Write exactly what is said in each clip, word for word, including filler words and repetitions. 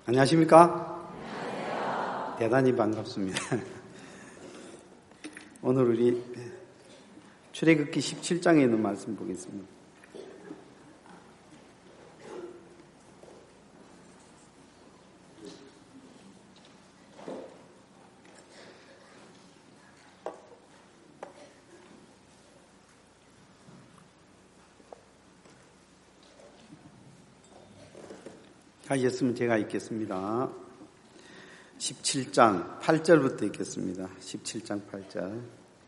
안녕하십니까? 안녕하세요. 대단히 반갑습니다. 오늘 우리 출애굽기 십칠 장에 있는 말씀 보겠습니다. 하셨으면 제가 읽겠습니다. 십칠 장 팔 절부터 읽겠습니다. 십칠 장 팔 절.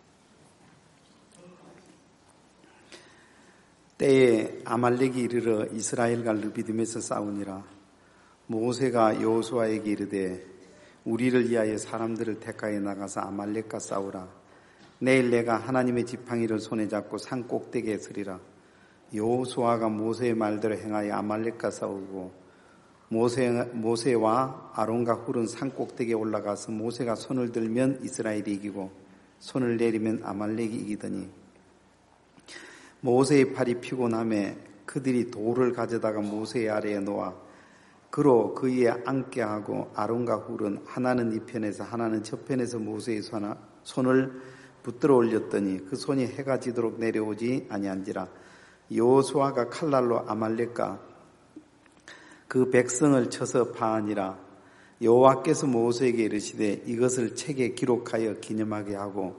때에 아말렉이 이르러 이스라엘과 르비딤에서 싸우니라. 모세가 여호수아에게 이르되 우리를 위하여 사람들을 택하여 나가서 아말렉과 싸우라. 내일 내가 하나님의 지팡이를 손에 잡고 산 꼭대기에 서리라. 여호수아가 모세의 말대로 행하여 아말렉과 싸우고 모세, 모세와 아론과 훌은 산 꼭대기에 올라가서 모세가 손을 들면 이스라엘이 이기고 손을 내리면 아말렉이 이기더니 모세의 팔이 피곤함에 그들이 돌을 가져다가 모세의 아래에 놓아 그로 그 위에 앉게 하고 아론과 훌은 하나는 이 편에서 하나는 저 편에서 모세의 손을 붙들어 올렸더니 그 손이 해가 지도록 내려오지 아니한지라. 여호수아가 칼날로 아말렉과 그 백성을 쳐서 파하니라. 여호와께서 모세에게 이르시되 이것을 책에 기록하여 기념하게 하고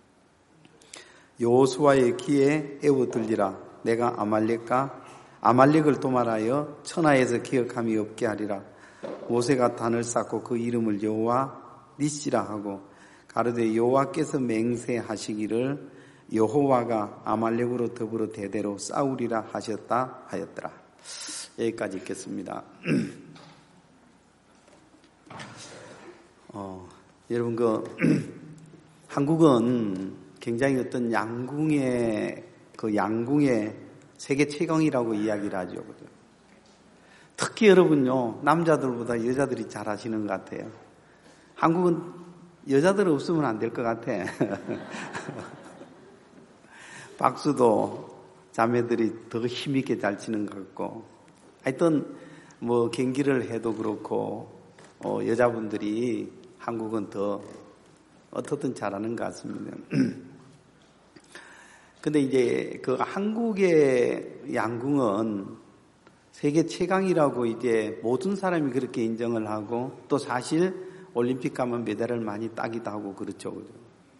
여호수아의 귀에 애워들리라. 내가 아말렉과 아말렉을 도말하여 천하에서 기억함이 없게 하리라. 모세가 단을 쌓고 그 이름을 여호와 니시라 하고 가로되 여호와께서 맹세하시기를 여호와가 아말렉으로 더불어 대대로 싸우리라 하셨다 하였더라. 여기까지 읽겠습니다. 어, 여러분 그 한국은 굉장히 어떤 양궁의 그 양궁의 세계 최강이라고 이야기를 하죠. 그죠? 특히 여러분요 남자들보다 여자들이 잘하시는 것 같아요. 한국은 여자들 없으면 안 될 것 같아. 박수도 자매들이 더 힘있게 잘 치는 것 같고. 하여튼 뭐 경기를 해도 그렇고 어, 여자분들이 한국은 더 어떻든 잘하는 것 같습니다. 근데 이제 그 한국의 양궁은 세계 최강이라고 이제 모든 사람이 그렇게 인정을 하고 또 사실 올림픽 가면 메달을 많이 따기도 하고 그렇죠. 그죠?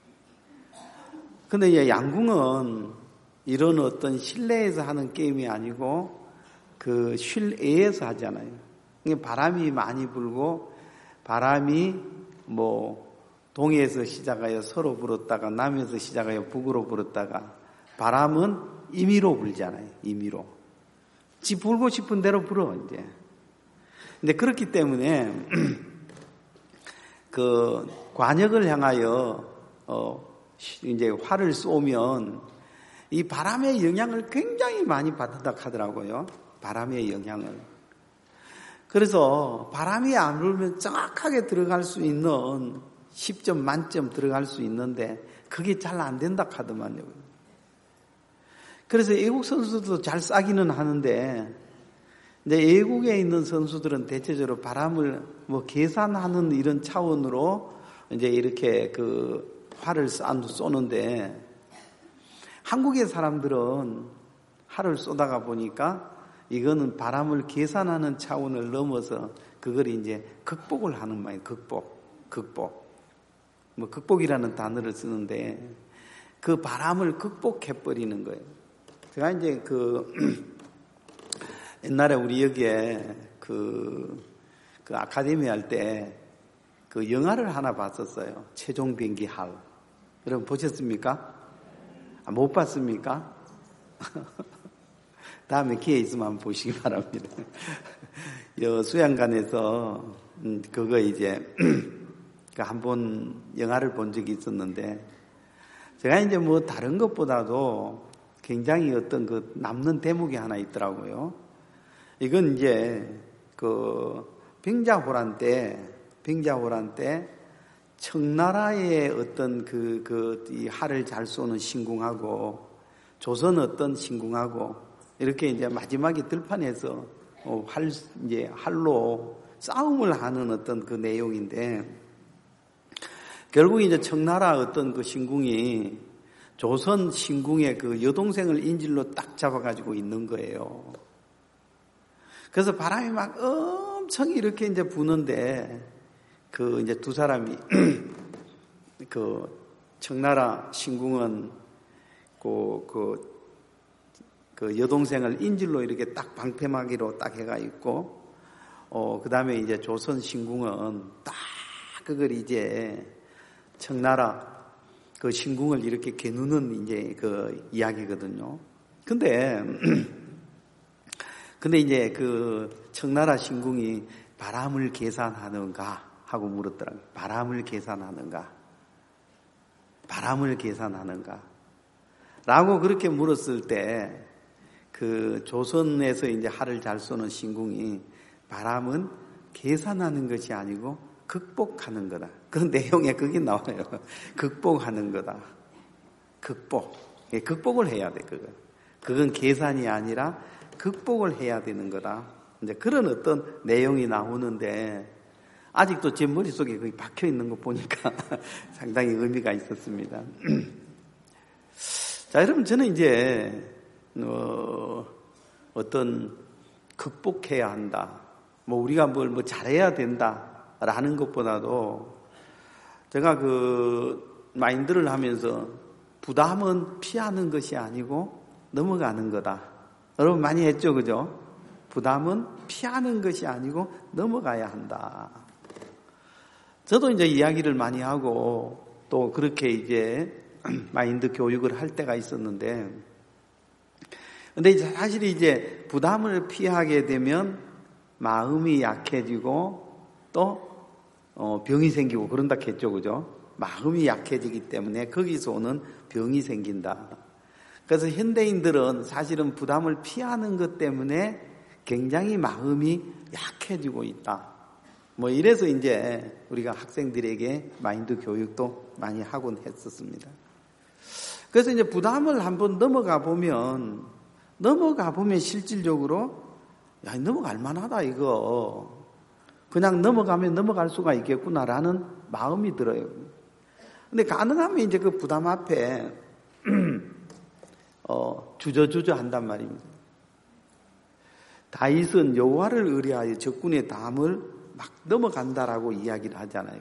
근데 이제 양궁은 이런 어떤 실내에서 하는 게임이 아니고 그 실외에서 하잖아요. 바람이 많이 불고 바람이 뭐 동해에서 시작하여 서로 불었다가 남에서 시작하여 북으로 불었다가 바람은 임의로 불잖아요. 임의로. 지 불고 싶은 대로 불어 이제. 근데 그렇기 때문에 그 관역을 향하여 어 이제 활을 쏘면 이 바람의 영향을 굉장히 많이 받는다 하더라고요. 바람의 영향을. 그래서 바람이 안 불면 정확하게 들어갈 수 있는 십 점 만점 들어갈 수 있는데 그게 잘 안 된다 하더만요. 그래서 외국 선수도 잘 쏴기는 하는데 이제 외국에 있는 선수들은 대체적으로 바람을 뭐 계산하는 이런 차원으로 이제 이렇게 그 활을 쏘는데 한국의 사람들은 활을 쏘다가 보니까 이거는 바람을 계산하는 차원을 넘어서 그걸 이제 극복을 하는 말이에요. 극복, 극복. 뭐 극복이라는 단어를 쓰는데 그 바람을 극복해버리는 거예요. 제가 이제 그 옛날에 우리 여기에 그, 그 아카데미 할 때 그 영화를 하나 봤었어요. 최종 비행기 할. 여러분 보셨습니까? 아, 못 봤습니까? 다음에 기회 있으면 한번 보시기 바랍니다. 여 수양관에서 음, 그거 이제 한 번 영화를 본 적이 있었는데 제가 이제 뭐 다른 것보다도 굉장히 어떤 그 남는 대목이 하나 있더라고요. 이건 이제 그 병자호란 때 병자호란 때 청나라의 어떤 그 그 이 활을 잘 쏘는 신궁하고 조선 어떤 신궁하고 이렇게 이제 마지막에 들판에서 어, 활, 이제 활로 싸움을 하는 어떤 그 내용인데, 결국 이제 청나라 어떤 그 신궁이 조선 신궁의 그 여동생을 인질로 딱 잡아가지고 있는 거예요. 그래서 바람이 막 엄청 이렇게 이제 부는데, 그 이제 두 사람이, 그 청나라 신궁은 그, 그, 그 여동생을 인질로 이렇게 딱 방패막이로 딱 해가 있고, 어, 그 다음에 이제 조선 신궁은 딱 그걸 이제 청나라 그 신궁을 이렇게 겨누는 이제 그 이야기거든요. 근데, 근데 이제 그 청나라 신궁이 바람을 계산하는가 하고 물었더라고요. 바람을 계산하는가? 바람을 계산하는가? 라고 그렇게 물었을 때, 그 조선에서 이제 활을 잘 쏘는 신궁이 바람은 계산하는 것이 아니고 극복하는 거다. 그 내용에 그게 나와요. 극복하는 거다. 극복. 예, 극복을 해야 돼, 그거. 그건 계산이 아니라 극복을 해야 되는 거다. 이제 그런 어떤 내용이 나오는데, 아직도 제 머릿속에 거기 박혀 있는 거 보니까 상당히 의미가 있었습니다. 자, 여러분, 저는 이제, 어, 어떤 극복해야 한다. 뭐, 우리가 뭘 뭐 잘해야 된다. 라는 것보다도 제가 그 마인드를 하면서 부담은 피하는 것이 아니고 넘어가는 거다. 여러분 많이 했죠, 그죠? 부담은 피하는 것이 아니고 넘어가야 한다. 저도 이제 이야기를 많이 하고 또 그렇게 이제 마인드 교육을 할 때가 있었는데, 근데 이제 사실 이제 부담을 피하게 되면 마음이 약해지고 또 어, 병이 생기고 그런다 했죠, 그죠? 마음이 약해지기 때문에 거기서 오는 병이 생긴다. 그래서 현대인들은 사실은 부담을 피하는 것 때문에 굉장히 마음이 약해지고 있다. 뭐 이래서 이제 우리가 학생들에게 마인드 교육도 많이 하곤 했었습니다. 그래서 이제 부담을 한번 넘어가 보면, 넘어가 보면 실질적으로, 야, 넘어갈 만하다, 이거. 그냥 넘어가면 넘어갈 수가 있겠구나라는 마음이 들어요. 근데 가능하면 이제 그 부담 앞에, 어, 주저주저 한단 말입니다. 다윗은 여호와를 의뢰하여 적군의 담을 막 넘어간다라고 이야기를 하잖아요.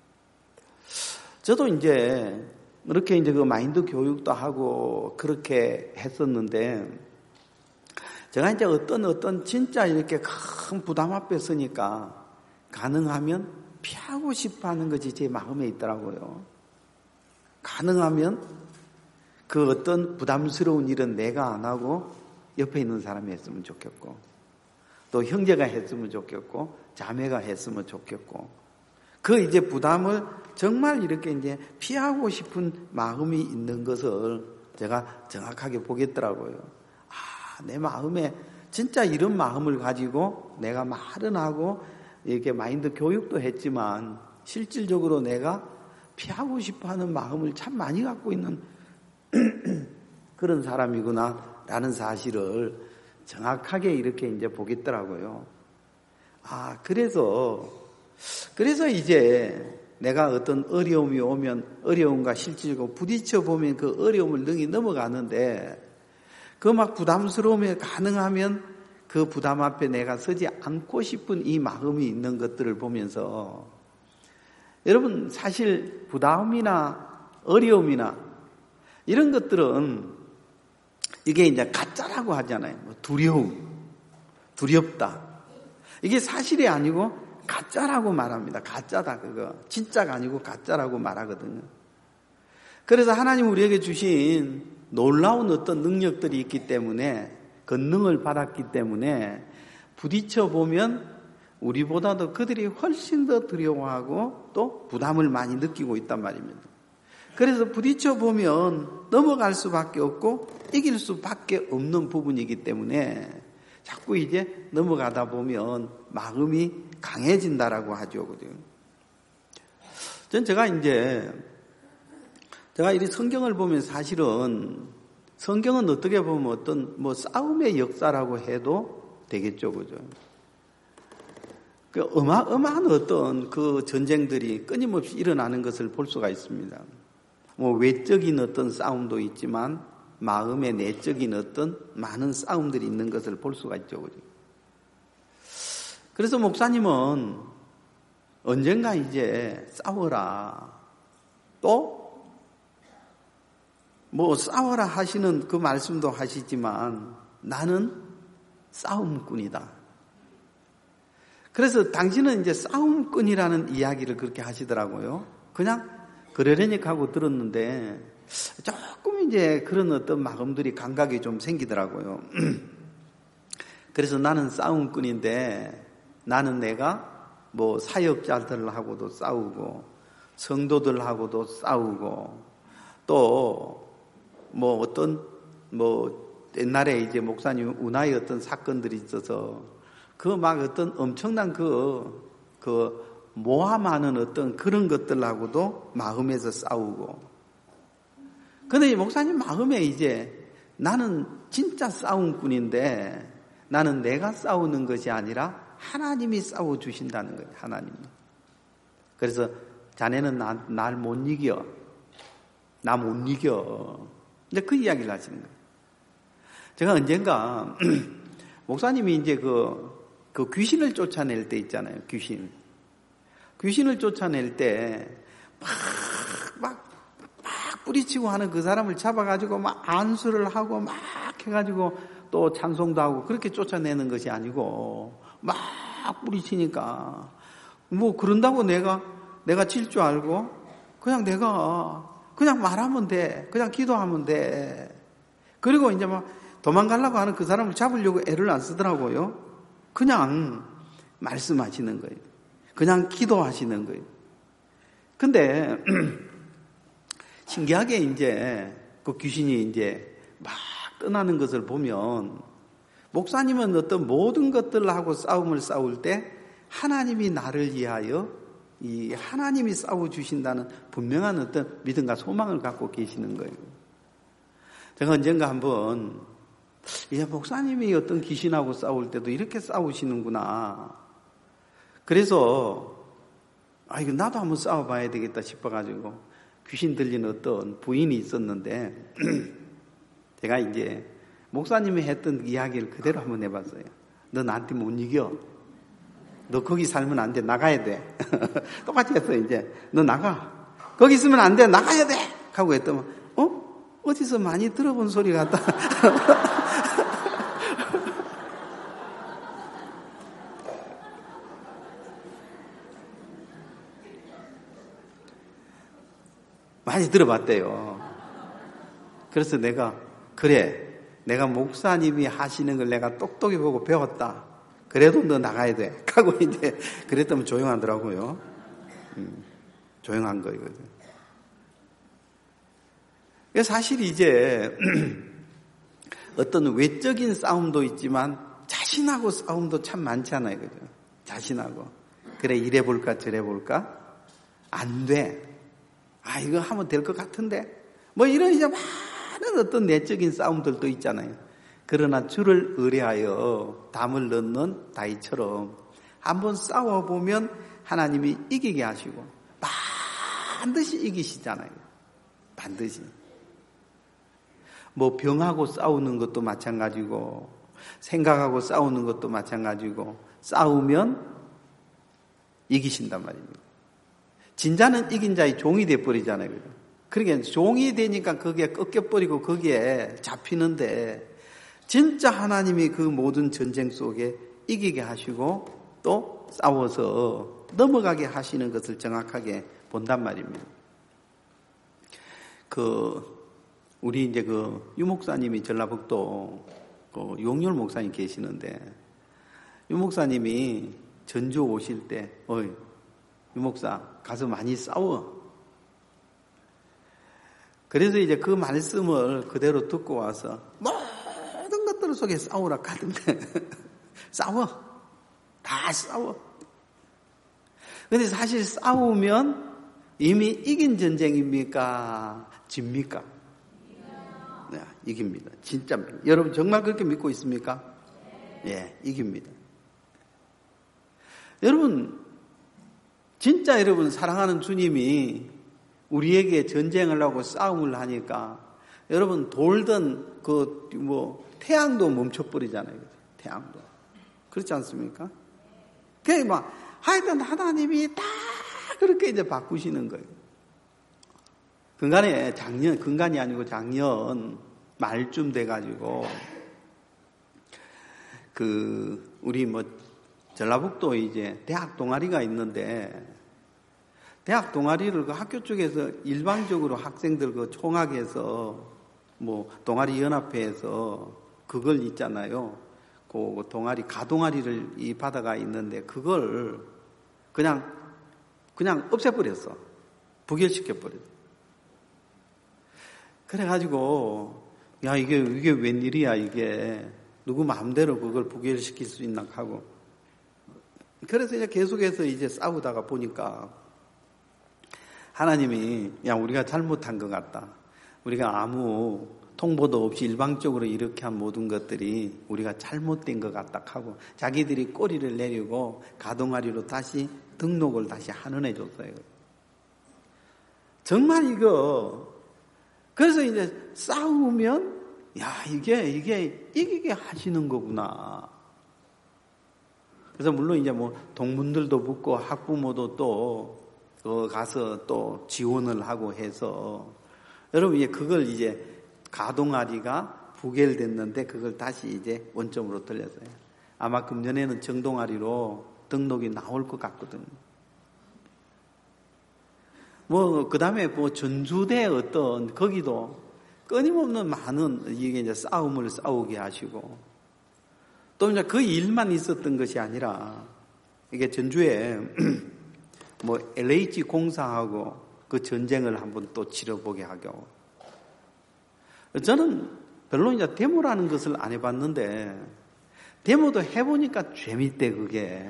저도 이제 이렇게 이제 그 마인드 교육도 하고 그렇게 했었는데, 제가 이제 어떤 어떤 진짜 이렇게 큰 부담 앞에 서니까 가능하면 피하고 싶어 하는 것이 제 마음에 있더라고요. 가능하면 그 어떤 부담스러운 일은 내가 안 하고 옆에 있는 사람이 했으면 좋겠고, 또 형제가 했으면 좋겠고, 자매가 했으면 좋겠고, 그 이제 부담을 정말 이렇게 이제 피하고 싶은 마음이 있는 것을 제가 정확하게 보겠더라고요. 아, 내 마음에 진짜 이런 마음을 가지고 내가 말은 하고 이렇게 마인드 교육도 했지만 실질적으로 내가 피하고 싶어 하는 마음을 참 많이 갖고 있는 그런 사람이구나 라는 사실을 정확하게 이렇게 이제 보겠더라고요. 아, 그래서, 그래서 이제 내가 어떤 어려움이 오면 어려움과 실질적으로 부딪혀 보면 그 어려움을 능히 넘어가는데, 그 막 부담스러움에 가능하면 그 부담 앞에 내가 서지 않고 싶은 이 마음이 있는 것들을 보면서, 여러분 사실 부담이나 어려움이나 이런 것들은 이게 이제 가짜라고 하잖아요. 두려움, 두렵다. 이게 사실이 아니고 가짜라고 말합니다. 가짜다, 그거. 진짜가 아니고 가짜라고 말하거든요. 그래서 하나님 우리에게 주신 놀라운 어떤 능력들이 있기 때문에, 권능을 받았기 때문에 부딪혀 보면 우리보다도 그들이 훨씬 더 두려워하고 또 부담을 많이 느끼고 있단 말입니다. 그래서 부딪혀 보면 넘어갈 수밖에 없고 이길 수밖에 없는 부분이기 때문에 자꾸 이제 넘어가다 보면 마음이 강해진다라고 하죠. 전 제가 이제 제가 이 성경을 보면 사실은 성경은 어떻게 보면 어떤 뭐 싸움의 역사라고 해도 되겠죠, 그죠? 그 어마어마한 어떤 그 전쟁들이 끊임없이 일어나는 것을 볼 수가 있습니다. 뭐 외적인 어떤 싸움도 있지만 마음의 내적인 어떤 많은 싸움들이 있는 것을 볼 수가 있죠. 그래서 목사님은 언젠가 이제 싸워라. 또 뭐 싸워라 하시는 그 말씀도 하시지만 나는 싸움꾼이다. 그래서 당신은 이제 싸움꾼이라는 이야기를 그렇게 하시더라고요. 그냥 그러려니 하고 들었는데 조금 이제 그런 어떤 마음들이 감각이 좀 생기더라고요. 그래서 나는 싸움꾼인데 나는 내가 뭐 사역자들하고도 싸우고 성도들하고도 싸우고 또 뭐 어떤 뭐 옛날에 이제 목사님 운하의 어떤 사건들이 있어서 그 막 어떤 엄청난 그, 그 모함하는 어떤 그런 것들하고도 마음에서 싸우고. 근데 이 목사님 마음에 이제 나는 진짜 싸움꾼인데 나는 내가 싸우는 것이 아니라 하나님이 싸워주신다는 거예요. 하나님이. 그래서 자네는 나, 날 못 이겨. 나 못 이겨. 이제 그 이야기를 하시는 거예요. 제가 언젠가 목사님이 이제 그, 그 귀신을 쫓아낼 때 있잖아요. 귀신. 귀신을 쫓아낼 때 막, 막, 막 뿌리치고 하는 그 사람을 잡아가지고 막 안수를 하고 막 해가지고 또 찬송도 하고 그렇게 쫓아내는 것이 아니고 막 뿌리치니까 뭐 그런다고 내가 내가 질 줄 알고 그냥 내가 그냥 말하면 돼. 그냥 기도하면 돼. 그리고 이제 막 도망가려고 하는 그 사람을 잡으려고 애를 안 쓰더라고요. 그냥 말씀하시는 거예요. 그냥 기도하시는 거예요. 근데 신기하게 이제 그 귀신이 이제 막 떠나는 것을 보면 목사님은 어떤 모든 것들하고 싸움을 싸울 때 하나님이 나를 위하여 이 하나님이 싸워주신다는 분명한 어떤 믿음과 소망을 갖고 계시는 거예요. 제가 언젠가 한번 야, 목사님이 어떤 귀신하고 싸울 때도 이렇게 싸우시는구나. 그래서 아 이거 나도 한번 싸워봐야 되겠다 싶어가지고 귀신 들린 어떤 부인이 있었는데 제가 이제 목사님이 했던 이야기를 그대로 한번 해봤어요. 너 나한테 못 이겨. 너 거기 살면 안 돼. 나가야 돼. 똑같이 했어 이제. 너 나가. 거기 있으면 안 돼. 나가야 돼. 하고 했더니 어? 어디서 많이 들어본 소리 같다. 많이 들어봤대요. 그래서 내가 그래. 내가 목사님이 하시는 걸 내가 똑똑히 보고 배웠다. 그래도 너 나가야 돼. 하고 이제 그랬더니 조용하더라고요. 음, 조용한 거거든요. 사실 이제 어떤 외적인 싸움도 있지만 자신하고 싸움도 참 많잖아요. 그죠? 자신하고. 그래 이래 볼까 저래 볼까? 안 돼. 아 이거 하면 될 것 같은데. 뭐 이런 이제 많은 어떤 내적인 싸움들도 있잖아요. 그러나 주를 의뢰하여 담을 넣는 다윗처럼 한번 싸워보면 하나님이 이기게 하시고 반드시 이기시잖아요. 반드시. 뭐 병하고 싸우는 것도 마찬가지고 생각하고 싸우는 것도 마찬가지고 싸우면 이기신단 말입니다. 진자는 이긴 자의 종이 돼버리잖아요. 그러니까 종이 되니까 거기에 꺾여버리고 거기에 잡히는데 진짜 하나님이 그 모든 전쟁 속에 이기게 하시고 또 싸워서 넘어가게 하시는 것을 정확하게 본단 말입니다. 그 우리 이제 그 유목사님이 전라북도 그 용렬 목사님 계시는데 유목사님이 전주 오실 때 어이 유목사 가서 많이 싸워. 그래서 이제 그 말씀을 그대로 듣고 와서 모든 것들 속에 싸우라 하던데 싸워. 다 싸워. 근데 사실 싸우면 이미 이긴 전쟁입니까? 집니까? 네, 이깁니다. 진짜. 여러분 정말 그렇게 믿고 있습니까? 예, 이깁니다. 여러분, 진짜 여러분 사랑하는 주님이 우리에게 전쟁을 하고 싸움을 하니까 여러분 돌던 그 뭐 태양도 멈춰버리잖아요. 태양도. 그렇지 않습니까? 그게 막 하여튼 하나님이 다 그렇게 이제 바꾸시는 거예요. 근간에 작년, 근간이 아니고 작년 말쯤 돼가지고 그 우리 뭐 전라북도 이제 대학 동아리가 있는데 대학 동아리를 그 학교 쪽에서 일방적으로 학생들 그 총학에서 뭐 동아리 연합회에서 그걸 있잖아요. 그 동아리 가동아리를 이 바다가 있는데 그걸 그냥 그냥 없애버렸어. 부결시켜버렸어. 그래가지고 야 이게 이게 웬일이야 이게 누구 마음대로 그걸 부결시킬 수 있나 하고 그래서 이제 계속해서 이제 싸우다가 보니까 하나님이 야 우리가 잘못한 것 같다. 우리가 아무 통보도 없이 일방적으로 이렇게 한 모든 것들이 우리가 잘못된 것 같다 하고 자기들이 꼬리를 내리고 가동아리로 다시 등록을 다시 한원해 줬어요. 정말 이거 그래서 이제 싸우면 야 이게 이게 이기게 하시는 거구나. 그래서 물론 이제 뭐 동문들도 붙고 학부모도 또 어 가서 또 지원을 하고 해서 여러분 이제 그걸 이제 가동아리가 부결됐는데 그걸 다시 이제 원점으로 돌렸어요. 아마 금년에는 정동아리로 등록이 나올 것 같거든요. 뭐 그다음에 뭐 전주대 어떤 거기도 끊임없는 많은 이게 이제 싸움을 싸우게 하시고 또 이제 그 일만 있었던 것이 아니라 이게 전주에 뭐 엘에이치 공사하고 그 전쟁을 한번 또 치러보게 하고 저는 별로 이제 데모라는 것을 안 해봤는데 데모도 해보니까 재밌대 그게.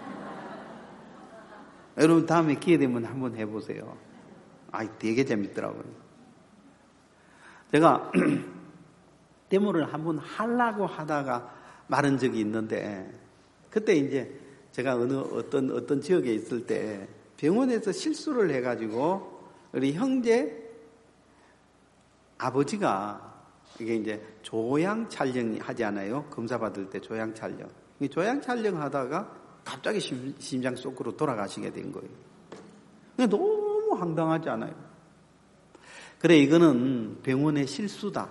여러분 다음에 기회 되면 한번 해보세요. 아이 되게 재밌더라고요. 제가 데모를 한번 하려고 하다가 말한 적이 있는데 그때 이제 제가 어느 어떤 어떤 지역에 있을 때 병원에서 실수를 해가지고 우리 형제 아버지가 이게 이제 조양 촬영 하지 않아요? 검사 받을 때 조양 촬영. 이 조양 촬영 하다가 갑자기 심, 심장 속으로 돌아가시게 된 거예요. 너무 황당하지 않아요? 그래 이거는 병원의 실수다.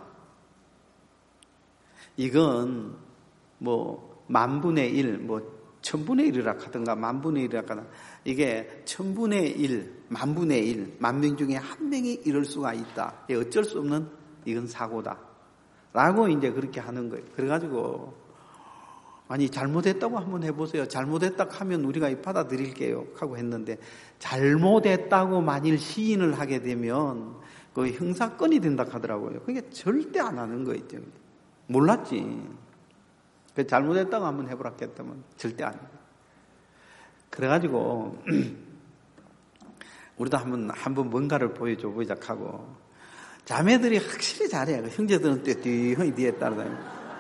이건 뭐 만분의 일, 뭐 천분의 일이라 하든가 만분의 일이라 하든가 이게 천분의 일, 만분의 일, 만 명 중에 한 명이 이럴 수가 있다. 어쩔 수 없는 이건 사고다. 라고 이제 그렇게 하는 거예요. 그래가지고 아니 잘못했다고 한번 해보세요. 잘못했다 하면 우리가 받아들일게요. 하고 했는데 잘못했다고 만일 시인을 하게 되면 그 형사건이 된다 하더라고요. 그게 절대 안 하는 거 있죠. 몰랐지. 잘못했다고 한번 해보라 했다면 절대 안 해요. 그래가지고 우리도 한번 한번 뭔가를 보여줘 보자 하고 자매들이 확실히 잘해요. 형제들은 떼띠형이 뒤에 따라다니고.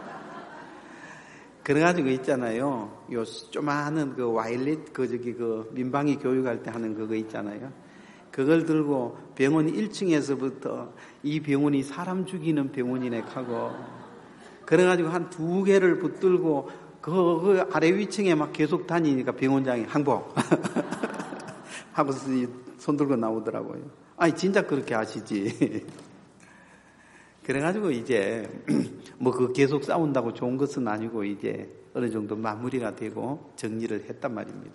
그래가지고 있잖아요. 요 조그마한 그 와일렛 그 저기 그 민방위 교육할 때 하는 그거 있잖아요. 그걸 들고 병원 일 층에서부터 이 병원이 사람 죽이는 병원이네 하고 그래가지고 한 두 개를 붙들고 그, 그 아래 위층에 막 계속 다니니까 병원장이 항복 하고서 손 들고 나오더라고요. 아니 진짜 그렇게 하시지. 그래가지고 이제 뭐 그 계속 싸운다고 좋은 것은 아니고 이제 어느 정도 마무리가 되고 정리를 했단 말입니다.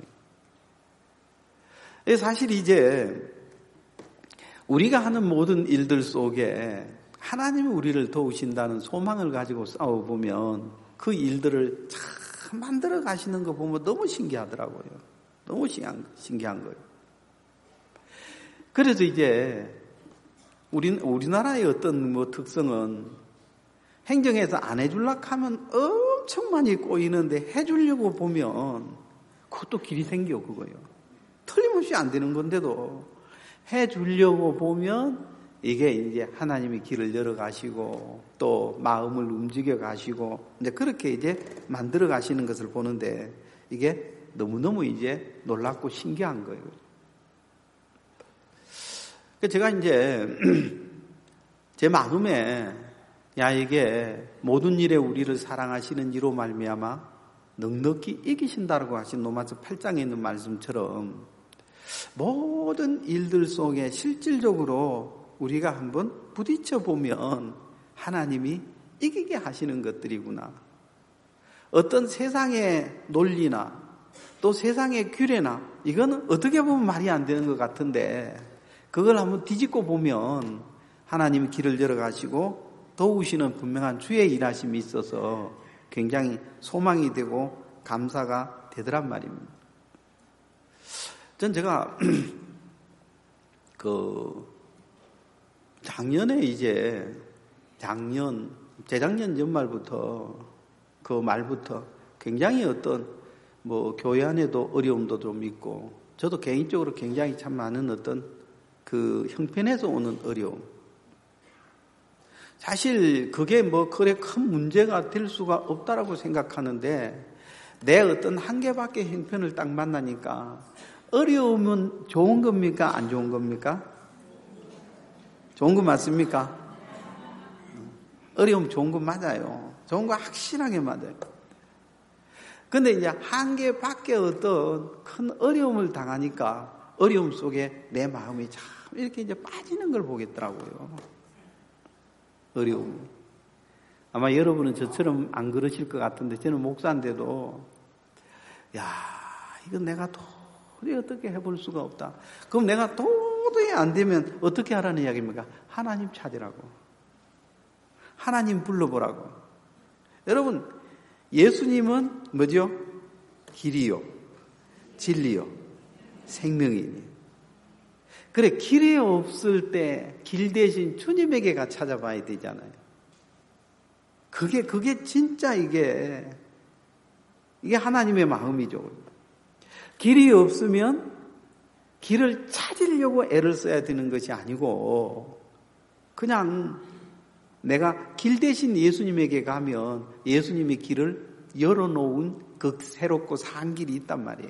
사실 이제 우리가 하는 모든 일들 속에 하나님이 우리를 도우신다는 소망을 가지고 싸워보면 그 일들을 참 만들어 가시는 거 보면 너무 신기하더라고요. 너무 신기한, 신기한 거예요. 그래서 이제 우리, 우리나라의 어떤 뭐 특성은 행정에서 안 해주려고 하면 엄청 많이 꼬이는데 해주려고 보면 그것도 길이 생겨 그거예요. 틀림없이 안 되는 건데도 해주려고 보면 이게 이제 하나님이 길을 열어 가시고 또 마음을 움직여 가시고 이제 그렇게 이제 만들어 가시는 것을 보는데 이게 너무너무 이제 놀랍고 신기한 거예요. 제가 이제 제 마음에 야 이게 모든 일에 우리를 사랑하시는 이로 말미암아 넉넉히 이기신다라고 하신 로마서 팔 장에 있는 말씀처럼 모든 일들 속에 실질적으로 우리가 한번 부딪혀 보면 하나님이 이기게 하시는 것들이구나. 어떤 세상의 논리나 또 세상의 규례나 이거는 어떻게 보면 말이 안 되는 것 같은데 그걸 한번 뒤집고 보면 하나님이 길을 열어가시고 도우시는 분명한 주의 일하심이 있어서 굉장히 소망이 되고 감사가 되더란 말입니다. 전 제가 그 작년에 이제 작년 재작년 연말부터 그 말부터 굉장히 어떤 뭐 교회 안에도 어려움도 좀 있고 저도 개인적으로 굉장히 참 많은 어떤 그 형편에서 오는 어려움. 사실 그게 뭐 그래 큰 문제가 될 수가 없다라고 생각하는데 내 어떤 한계밖에 형편을 딱 만나니까 어려움은 좋은 겁니까? 안 좋은 겁니까? 좋은 거 맞습니까? 어려움 좋은 거 맞아요. 좋은 거 확실하게 맞아요. 근데 이제 한계밖에 어떤 큰 어려움을 당하니까 어려움 속에 내 마음이 참 이렇게 이제 빠지는 걸 보겠더라고요. 어려움. 아마 여러분은 저처럼 안 그러실 것 같은데 저는 목사인데도 야 이건 내가 도저히 어떻게 해볼 수가 없다. 그럼 내가 도저히 안 되면 어떻게 하라는 이야기입니까? 하나님 찾으라고. 하나님 불러보라고. 여러분 예수님은 뭐죠? 길이요 진리요 생명이니. 그래 길이 없을 때 길 대신 주님에게 가 찾아봐야 되잖아요. 그게 그게 진짜 이게 이게 하나님의 마음이죠. 길이 없으면 길을 찾으려고 애를 써야 되는 것이 아니고 그냥 내가 길 대신 예수님에게 가면 예수님이 길을 열어놓은 그 새롭고 산 길이 있단 말이에요.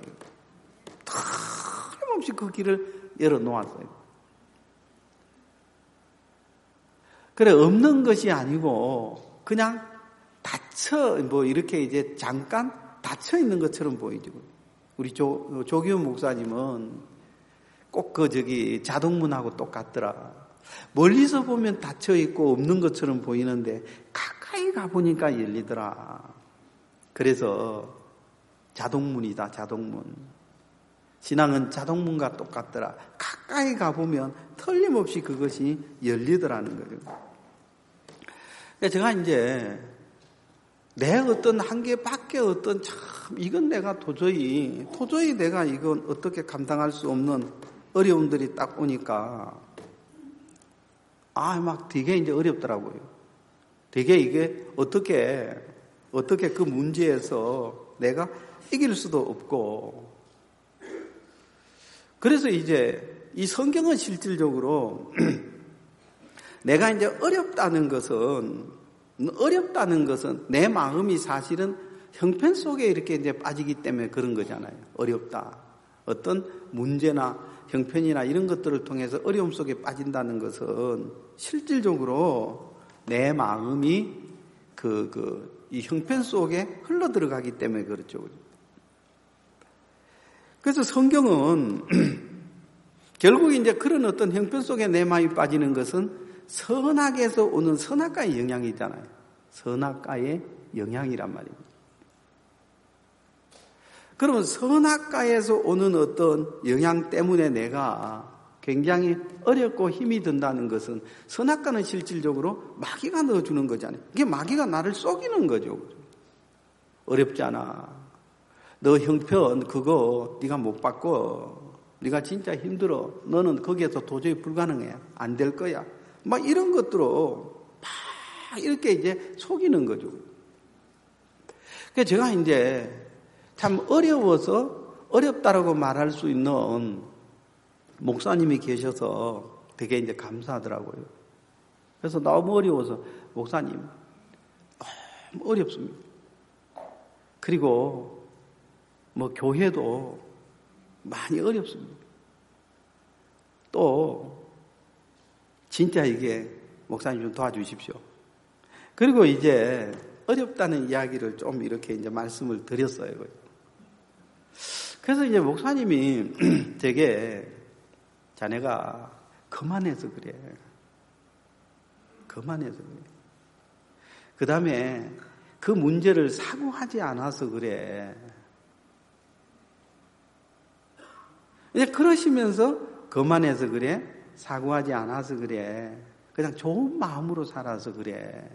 틀림없이 그 길을 열어놓았어요. 그래 없는 것이 아니고 그냥 닫혀 뭐 이렇게 이제 잠깐 닫혀 있는 것처럼 보이죠. 우리 조, 조기훈 목사님은 꼭 그 저기 자동문하고 똑같더라. 멀리서 보면 닫혀 있고 없는 것처럼 보이는데 가까이 가보니까 열리더라. 그래서 자동문이다, 자동문. 신앙은 자동문과 똑같더라. 가까이 가보면 틀림없이 그것이 열리더라는 거죠. 제가 이제 내 어떤 한계밖에 어떤 참 이건 내가 도저히 도저히 내가 이건 어떻게 감당할 수 없는 어려움들이 딱 오니까 아 막 되게 이제 어렵더라고요. 되게 이게 어떻게 어떻게 그 문제에서 내가 이길 수도 없고 그래서 이제 이 성경은 실질적으로 내가 이제 어렵다는 것은 어렵다는 것은 내 마음이 사실은 형편 속에 이렇게 이제 빠지기 때문에 그런 거잖아요. 어렵다. 어떤 문제나 형편이나 이런 것들을 통해서 어려움 속에 빠진다는 것은 실질적으로 내 마음이 그, 그, 이 형편 속에 흘러 들어가기 때문에 그렇죠. 그래서 성경은 결국 이제 그런 어떤 형편 속에 내 마음이 빠지는 것은 선악에서 오는 선악과의 영향이 있잖아요. 선악과의 영향이란 말입니다. 그러면 선악과에서 오는 어떤 영향 때문에 내가 굉장히 어렵고 힘이 든다는 것은 선악과는 실질적으로 마귀가 넣어주는 거잖아요. 이게 마귀가 나를 속이는 거죠. 어렵잖아. 너 형편 그거 네가 못 바꿔. 네가 진짜 힘들어. 너는 거기에서 도저히 불가능해. 안 될 거야. 막 이런 것들로 막 이렇게 이제 속이는 거죠. 그래서 제가 이제 참 어려워서 어렵다라고 말할 수 있는 목사님이 계셔서 되게 이제 감사하더라고요. 그래서 너무 어려워서 목사님 너무 어렵습니다. 그리고 뭐 교회도 많이 어렵습니다. 또 진짜 이게 목사님 좀 도와주십시오. 그리고 이제 어렵다는 이야기를 좀 이렇게 이제 말씀을 드렸어요. 그래서 이제 목사님이 되게 자네가 거만해서 그래. 거만해서 그래. 그 다음에 그 문제를 사고하지 않아서 그래. 이제 그러시면서 거만해서 그래. 사고하지 않아서 그래. 그냥 좋은 마음으로 살아서 그래.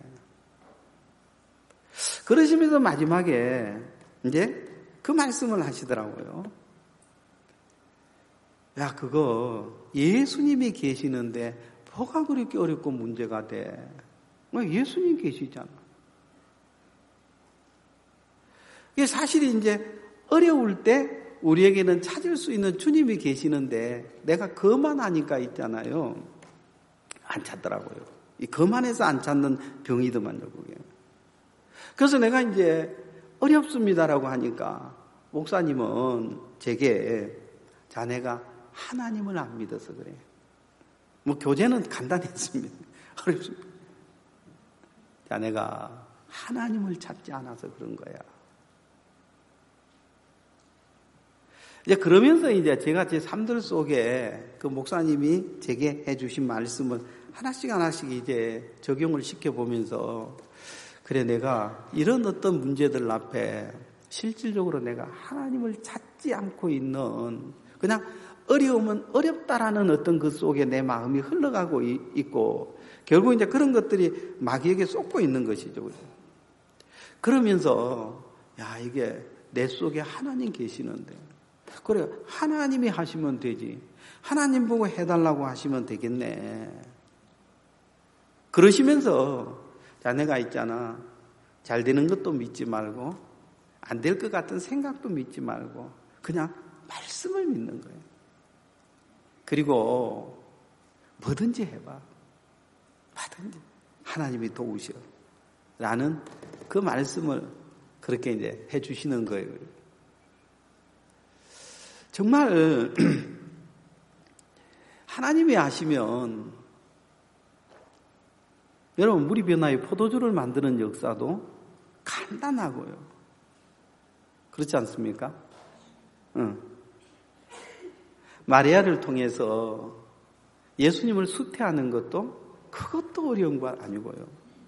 그러시면서 마지막에 이제 그 말씀을 하시더라고요. 야, 그거 예수님이 계시는데 뭐가 그렇게 어렵고 문제가 돼? 예수님 계시잖아. 이게 사실 이제 어려울 때 우리에게는 찾을 수 있는 주님이 계시는데 내가 거만하니까 있잖아요. 안 찾더라고요. 이 거만해서 안 찾는 병이더만요, 그게. 그래서 내가 이제 어렵습니다라고 하니까 목사님은 제게 자네가 하나님을 안 믿어서 그래. 뭐 교제는 간단했습니다. 어렵습니다. 자네가 하나님을 찾지 않아서 그런 거야. 이제 그러면서 이제 제가 제 삶들 속에 그 목사님이 제게 해주신 말씀을 하나씩 하나씩 이제 적용을 시켜보면서 그래, 내가 이런 어떤 문제들 앞에 실질적으로 내가 하나님을 찾지 않고 있는 그냥 어려우면 어렵다라는 어떤 그 속에 내 마음이 흘러가고 있고 결국 이제 그런 것들이 마귀에게 쏟고 있는 것이죠. 그러면서 야, 이게 내 속에 하나님 계시는데 그래, 하나님이 하시면 되지. 하나님 보고 해달라고 하시면 되겠네. 그러시면서 자네가 있잖아. 잘 되는 것도 믿지 말고 안 될 것 같은 생각도 믿지 말고 그냥 말씀을 믿는 거예요. 그리고 뭐든지 해봐. 뭐든지 하나님이 도우셔. 라는 그 말씀을 그렇게 이제 해주시는 거예요. 정말 하나님이 하시면 여러분 물이 변화의 포도주를 만드는 역사도 간단하고요. 그렇지 않습니까? 응. 마리아를 통해서 예수님을 수태하는 것도 그것도 어려운 거 아니고요.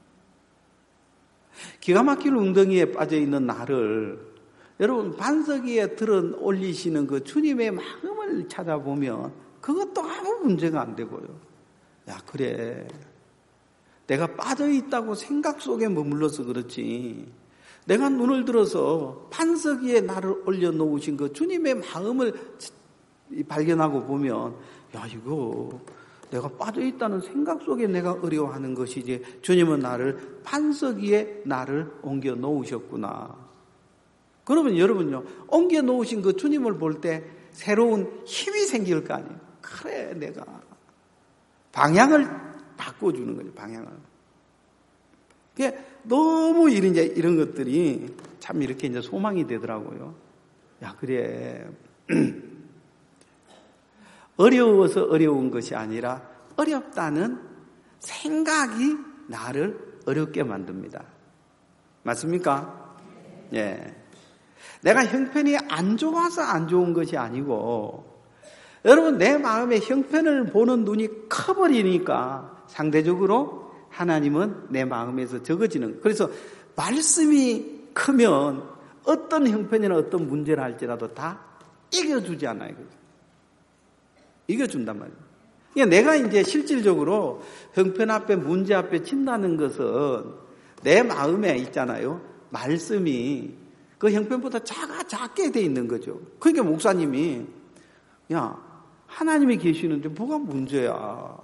기가 막힐 웅덩이에 빠져있는 나를 여러분 반석 위에 들어 올리시는 그 주님의 마음을 찾아보면 그것도 아무 문제가 안 되고요. 야, 그래. 내가 빠져있다고 생각 속에 머물러서 그렇지. 내가 눈을 들어서 반석 위에 나를 올려놓으신 그 주님의 마음을 발견하고 보면 야, 이거 내가 빠져있다는 생각 속에 내가 어려워하는 것이지 주님은 나를 반석 위에 나를 옮겨 놓으셨구나. 그러면 여러분요, 옮겨 놓으신 그 주님을 볼 때 새로운 힘이 생길 거 아니에요. 그래, 내가 방향을 바꿔주는 거죠. 방향을. 그게 너무 이런 이제 이런 것들이 참 이렇게 이제 소망이 되더라고요. 야, 그래. 어려워서 어려운 것이 아니라 어렵다는 생각이 나를 어렵게 만듭니다. 맞습니까? 예. 내가 형편이 안 좋아서 안 좋은 것이 아니고 여러분 내 마음에 형편을 보는 눈이 커버리니까 상대적으로 하나님은 내 마음에서 적어지는. 그래서 말씀이 크면 어떤 형편이나 어떤 문제를 할지라도 다 이겨주지 않아요. 이겨준단 말이에요. 그러니까 내가 이제 실질적으로 형편 앞에 문제 앞에 친다는 것은 내 마음에 있잖아요. 말씀이 그 형편보다 작아 작게 돼 있는 거죠. 그러니까 목사님이 야, 하나님이 계시는데 뭐가 문제야?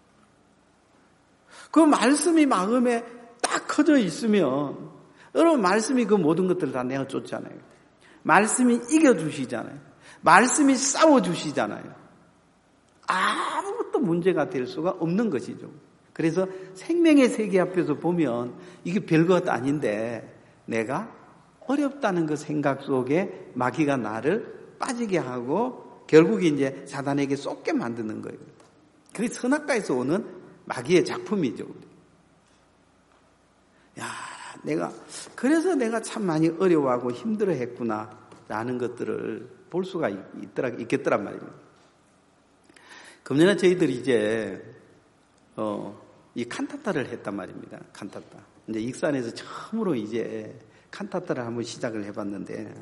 그 말씀이 마음에 딱 커져 있으면 여러분 말씀이 그 모든 것들을 다 내어 쫓잖아요. 말씀이 이겨주시잖아요. 말씀이 싸워주시잖아요. 아무것도 문제가 될 수가 없는 것이죠. 그래서 생명의 세계 앞에서 보면 이게 별것 아닌데 내가 어렵다는 그 생각 속에 마귀가 나를 빠지게 하고 결국에 이제 사단에게 쏟게 만드는 거예요. 그게 선악과에서 오는 마귀의 작품이죠. 야, 내가 그래서 내가 참 많이 어려워하고 힘들어했구나 라는 것들을 볼 수가 있더라, 있겠더란 말입니다. 금년에 저희들이 이제 어, 이 칸타타를 했단 말입니다. 칸타타. 이제 익산에서 처음으로 이제 칸타타를 한번 시작을 해봤는데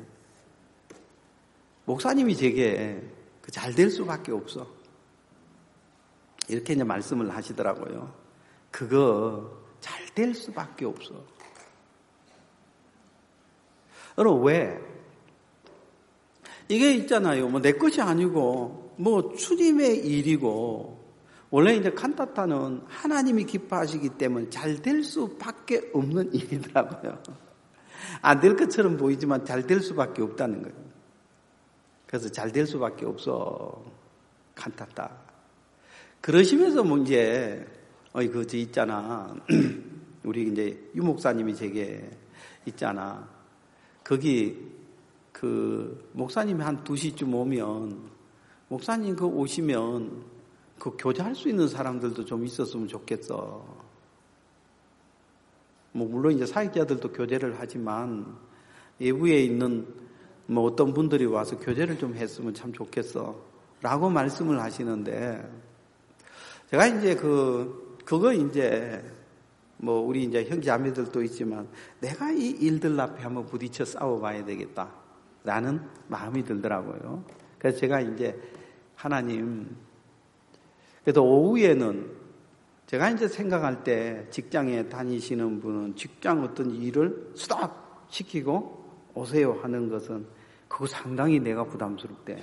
목사님이 제게 그 잘 될 수밖에 없어. 이렇게 이제 말씀을 하시더라고요. 그거 잘 될 수밖에 없어. 여러분 왜? 이게 있잖아요. 뭐 내 것이 아니고 뭐 주님의 일이고 원래 이제 칸타타는 하나님이 기뻐하시기 때문에 잘 될 수밖에 없는 일이더라고요. 안 될 것처럼 보이지만 잘 될 수밖에 없다는 거예요. 그래서 잘 될 수밖에 없어. 칸타타. 그러시면서 뭐 이제 어이 그저 있잖아. 우리 이제 유 목사님이 제게 있잖아. 거기 그 목사님이 한 두 시쯤 오면 목사님 그 오시면 그 교제할 수 있는 사람들도 좀 있었으면 좋겠어. 뭐 물론 이제 사역자들도 교제를 하지만 외부에 있는 뭐 어떤 분들이 와서 교제를 좀 했으면 참 좋겠어. 라고 말씀을 하시는데 제가 이제 그 그거 이제 뭐 우리 이제 형제자매들도 있지만 내가 이 일들 앞에 한번 부딪혀 싸워봐야 되겠다라는 마음이 들더라고요. 그래서 제가 이제 하나님 그래도 오후에는 제가 이제 생각할 때 직장에 다니시는 분은 직장 어떤 일을 스톱 시키고 오세요 하는 것은 그거 상당히 내가 부담스럽대.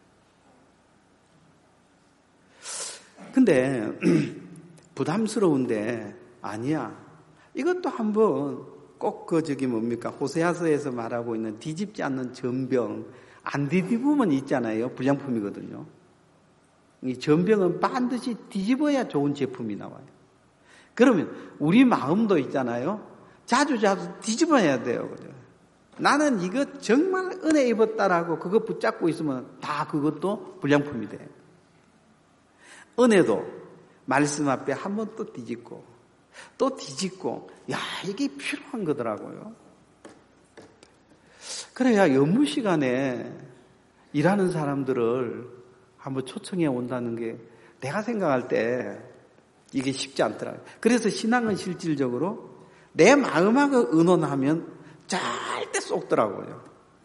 근데 부담스러운데 아니야. 이것도 한번 꼭 그 저기 뭡니까 호세아서에서 말하고 있는 뒤집지 않는 전병 안 뒤집으면 있잖아요. 불량품이거든요. 이 전병은 반드시 뒤집어야 좋은 제품이 나와요. 그러면 우리 마음도 있잖아요. 자주 자주 뒤집어야 돼요. 나는 이거 정말 은혜 입었다라고 그거 붙잡고 있으면 다 그것도 불량품이 돼. 은혜도 말씀 앞에 한 번 또 뒤집고 또 뒤집고 야 이게 필요한 거더라고요. 그래야 업무 시간에 일하는 사람들을 한번 초청해 온다는 게 내가 생각할 때 이게 쉽지 않더라고요. 그래서 신앙은 실질적으로 내 마음하고 의논하면 절대 쏙더라고요.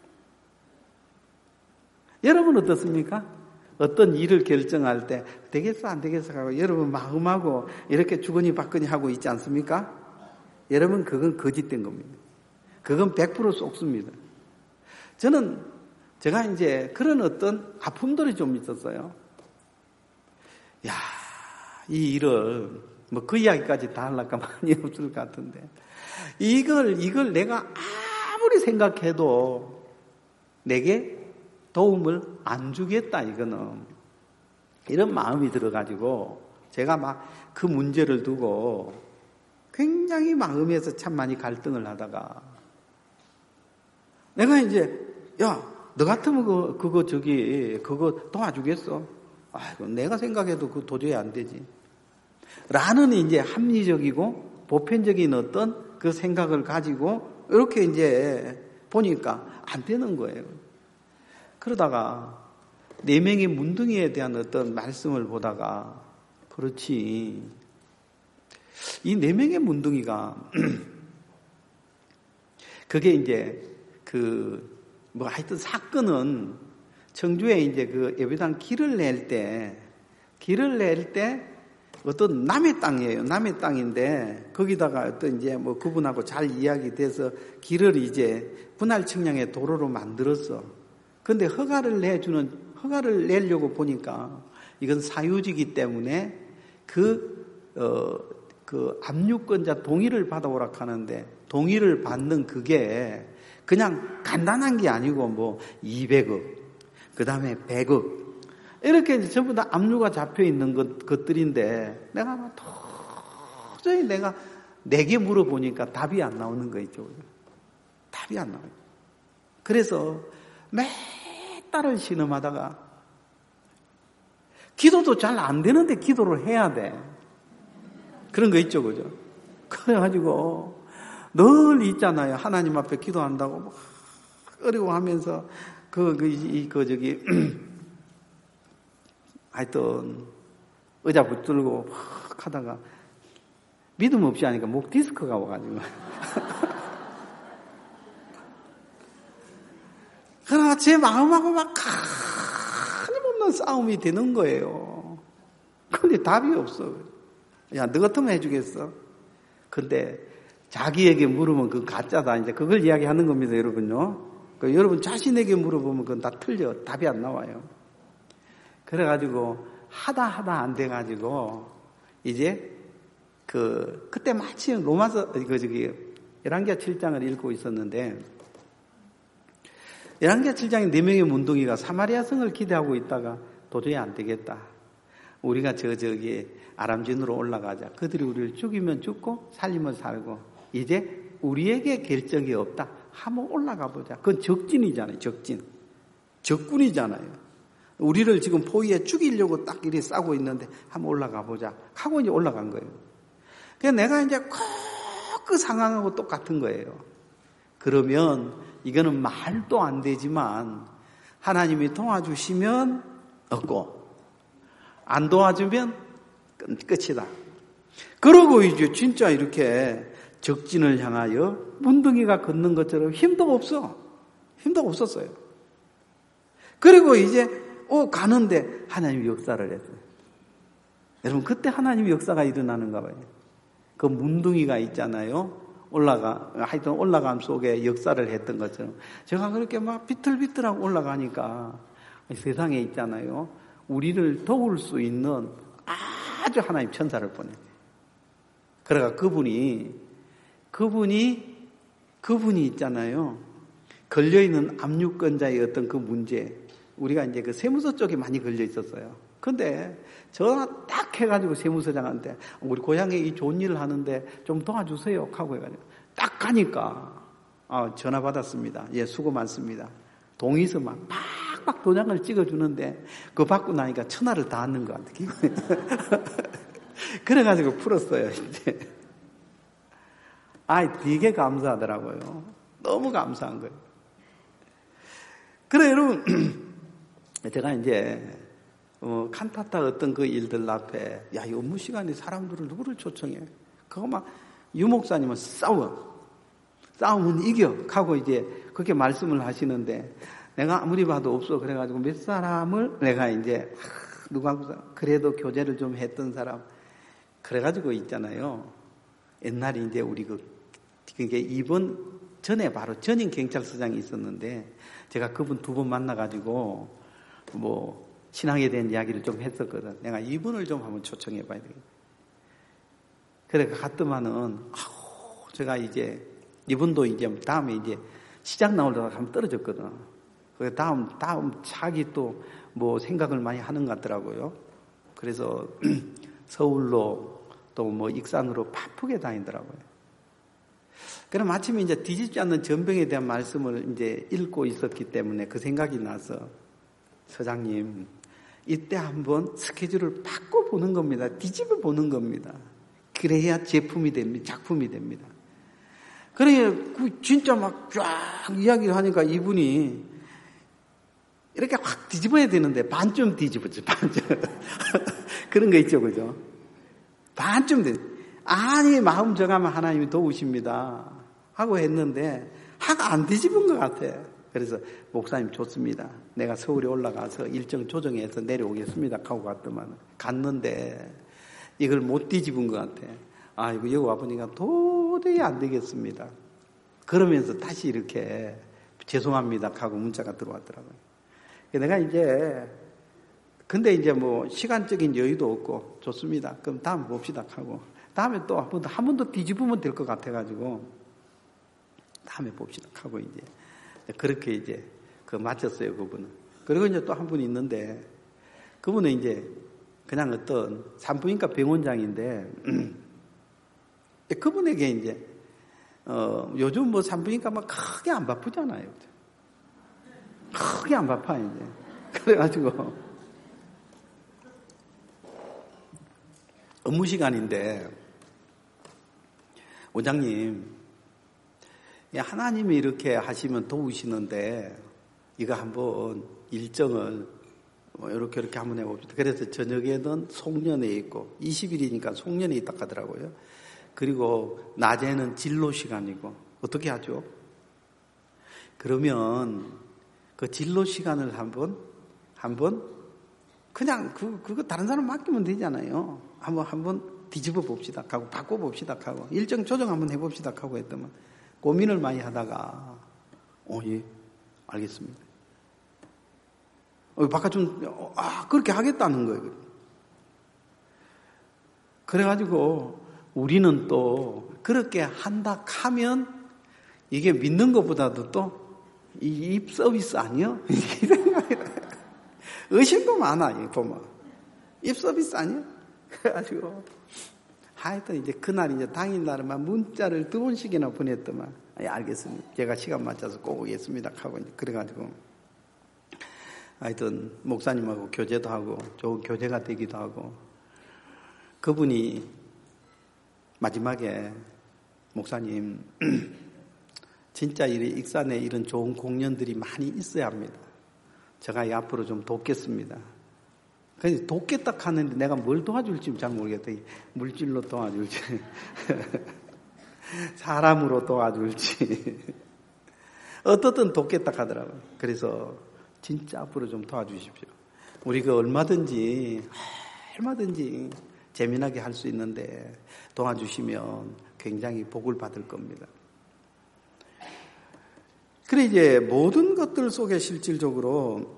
여러분 어떻습니까? 어떤 일을 결정할 때 되겠어 안 되겠어 하고 여러분 마음하고 이렇게 주거니 받거니 하고 있지 않습니까? 여러분 그건 거짓된 겁니다. 그건 백 퍼센트 쏙습니다. 저는 제가 이제 그런 어떤 아픔들이 좀 있었어요. 야, 이 일을 뭐 그 이야기까지 다 하려니까 많이 없을 것 같은데 이걸 이걸 내가 아무리 생각해도 내게 도움을 안 주겠다 이거는 이런 마음이 들어가지고 제가 막 그 문제를 두고 굉장히 마음에서 참 많이 갈등을 하다가 내가 이제 야 너 같으면 그거, 그거 저기 그거 도와주겠어? 아이고 내가 생각해도 그거 도저히 안 되지. 라는 이제 합리적이고 보편적인 어떤 그 생각을 가지고 이렇게 이제 보니까 안 되는 거예요. 그러다가 네 명의 문둥이에 대한 어떤 말씀을 보다가 그렇지 이 네 명의 문둥이가 그게 이제 그 뭐 하여튼 사건은 청주에 이제 그 예배당 길을 낼 때 길을 낼 때 어떤 남의 땅이에요. 남의 땅인데 거기다가 어떤 이제 뭐 그분하고 잘 이야기돼서 길을 이제 분할 측량의 도로로 만들었어. 근데 허가를 내주는 허가를 내려고 보니까 이건 사유지기 때문에 그 어 그 압류권자 동의를 받아오라 하는데 동의를 받는 그게 그냥 간단한 게 아니고 뭐 이백억, 그 다음에 백억 이렇게 이제 전부 다 압류가 잡혀 있는 것, 것들인데 내가 막 도저히 내가 내게 물어보니까 답이 안 나오는 거 있죠. 답이 안 나와요. 그래서 몇 달을 신음하다가 기도도 잘 안 되는데 기도를 해야 돼. 그런 거 있죠, 그죠? 그래가지고 늘 있잖아요. 하나님 앞에 기도한다고 막 어려워하면서 그, 그, 이, 그, 저기, 하여튼 의자 붙들고 막 하다가 믿음 없이 하니까 목 디스크가 와가지고. 그러나 제 마음하고 막 끊임없는 싸움이 되는 거예요. 근데 답이 없어. 야, 너 같으면 해주겠어? 근데 자기에게 물으면 그건 가짜다. 이제 그걸 이야기하는 겁니다, 여러분요. 그 여러분 자신에게 물어보면 그건 다 틀려. 답이 안 나와요. 그래가지고 하다 하다 안 돼가지고 이제 그 그때 마침 로마서 그 저기 열왕기하 칠 장을 읽고 있었는데 열왕기하 칠 장에 네 명의 문둥이가 사마리아 성을 기대하고 있다가 도저히 안 되겠다. 우리가 저 저기 아람진으로 올라가자. 그들이 우리를 죽이면 죽고 살리면 살고 이제 우리에게 결정이 없다. 한번 올라가 보자. 그건 적진이잖아요. 적진. 적군이잖아요. 우리를 지금 포위해 죽이려고 딱 이렇게 싸고 있는데 한번 올라가 보자. 하고 이제 올라간 거예요. 그래서 내가 이제 꼭 그 상황하고 똑같은 거예요. 그러면 이거는 말도 안 되지만 하나님이 도와주시면 얻고 안 도와주면 끝이다. 그러고 이제 진짜 이렇게 적진을 향하여 문둥이가 걷는 것처럼 힘도 없어. 힘도 없었어요. 그리고 이제 어 가는데 하나님이 역사를 했어요. 여러분 그때 하나님의 역사가 일어나는가 봐요. 그 문둥이가 있잖아요. 올라가 하여튼 올라감 속에 역사를 했던 것처럼 제가 그렇게 막 비틀비틀하고 올라가니까 세상에 있잖아요. 우리를 도울 수 있는 아주 하나님 천사를 보내요. 그러니까 그분이 그분이 그분이 있잖아요. 걸려있는 압류권자의 어떤 그 문제 우리가 이제 그 세무서 쪽에 많이 걸려 있었어요. 근데 전화 딱 해가지고 세무서장한테 우리 고향에 이 좋은 일을 하는데 좀 도와주세요 하고 해가지고 딱 가니까 아, 전화 받았습니다. 예, 수고 많습니다. 동의서만 팍팍 도장을 찍어주는데 그거 받고 나니까 천하를 다 얻는 것 같아요. 그래가지고 풀었어요. 이제 아이 되게 감사하더라고요. 너무 감사한 거예요. 그래 여러분 제가 이제 어, 칸타타 어떤 그 일들 앞에 야, 이 업무 시간에 사람들을 누구를 초청해? 그거 막 유목사님은 싸워. 싸우면 이겨. 하고 이제 그렇게 말씀을 하시는데 내가 아무리 봐도 없어. 그래가지고 몇 사람을 내가 이제 누가 그래도 교제를 좀 했던 사람 그래가지고 있잖아요. 옛날에 이제 우리 그 그게 이번 전에 바로 전임 경찰서장이 있었는데 제가 그분 두 번 만나가지고 뭐 신앙에 대한 이야기를 좀 했었거든. 내가 이분을 좀 한번 초청해 봐야 되겠다. 그래 갔더만은 아우 제가 이제 이분도 이제 다음에 이제 시장 나오려다가 한번 떨어졌거든. 그 다음 다음 차기 또 뭐 생각을 많이 하는 것 같더라고요. 그래서 서울로 또 뭐 익산으로 바쁘게 다니더라고요. 그럼 마침 이제 뒤집지 않는 전병에 대한 말씀을 이제 읽고 있었기 때문에 그 생각이 나서 서장님 이때 한번 스케줄을 바꿔 보는 겁니다. 뒤집어 보는 겁니다. 그래야 제품이 됩니다. 작품이 됩니다. 그래 진짜 막 쫙 이야기를 하니까 이분이 이렇게 확 뒤집어야 되는데 반쯤 뒤집었지. 반쯤. 그런 거 있죠. 그죠? 반쯤 돼. 아니 마음 정하면 하나님이 도우십니다. 하고 했는데 하가 안 뒤집은 것 같아. 그래서 목사님 좋습니다. 내가 서울에 올라가서 일정 조정해서 내려오겠습니다. 하고 갔더만 갔는데 이걸 못 뒤집은 것 같아. 아 이거 여기 와보니까 도저히 안 되겠습니다. 그러면서 다시 이렇게 죄송합니다. 하고 문자가 들어왔더라고요. 내가 이제 근데 이제 뭐 시간적인 여유도 없고 좋습니다. 그럼 다음 봅시다 하고 다음에 또 한 번 더 한 번 더 뒤집으면 될 것 같아가지고 다음에 봅시다 하고 이제 그렇게 이제 그 마쳤어요 그분은. 그리고 이제 또 한 분이 있는데 그분은 이제 그냥 어떤 산부인과 병원장인데 그분에게 이제 어 요즘 뭐 산부인과 막 크게 안 바쁘잖아요. 크게 안 바빠 이제. 그래가지고 업무 시간인데 원장님, 하나님이 이렇게 하시면 도우시는데 이거 한번 일정을 이렇게 이렇게 한번 해봅시다. 그래서 저녁에는 송년회 있고 이십 일이니까 송년회 있다 하더라고요. 그리고 낮에는 진로 시간이고 어떻게 하죠? 그러면 그 진로 시간을 한번 한번 그냥 그 그거 다른 사람 맡기면 되잖아요. 한번 한번 뒤집어 봅시다 하고 바꿔 봅시다 하고 일정 조정 한번 해봅시다 하고 했더만 고민을 많이 하다가 어, 예, 알겠습니다. 어, 바깥 좀, 아, 그렇게 하겠다는 거예요. 그래가지고 우리는 또 그렇게 한다 하면 이게 믿는 것보다도 또 이 입 서비스 아니요? 의심도 많아, 이 보면. 입 서비스 아니요? 그래가지고 하여튼 이제 그날 이제 당일날만 문자를 두 번씩이나 보냈더만, 예, 알겠습니다. 제가 시간 맞춰서 꼭 오겠습니다. 하고 그래가지고 하여튼 목사님하고 교제도 하고 좋은 교제가 되기도 하고 그분이 마지막에 목사님 진짜 이 익산에 이런 좋은 공연들이 많이 있어야 합니다. 제가 이 앞으로 좀 돕겠습니다. 그래서 돕겠다 하는데 내가 뭘 도와줄지 잘 모르겠다. 물질로 도와줄지 사람으로 도와줄지 어떻든 돕겠다 하더라고요. 그래서 진짜 앞으로 좀 도와주십시오. 우리가 얼마든지 얼마든지 재미나게 할 수 있는데 도와주시면 굉장히 복을 받을 겁니다. 그래 이제 모든 것들 속에 실질적으로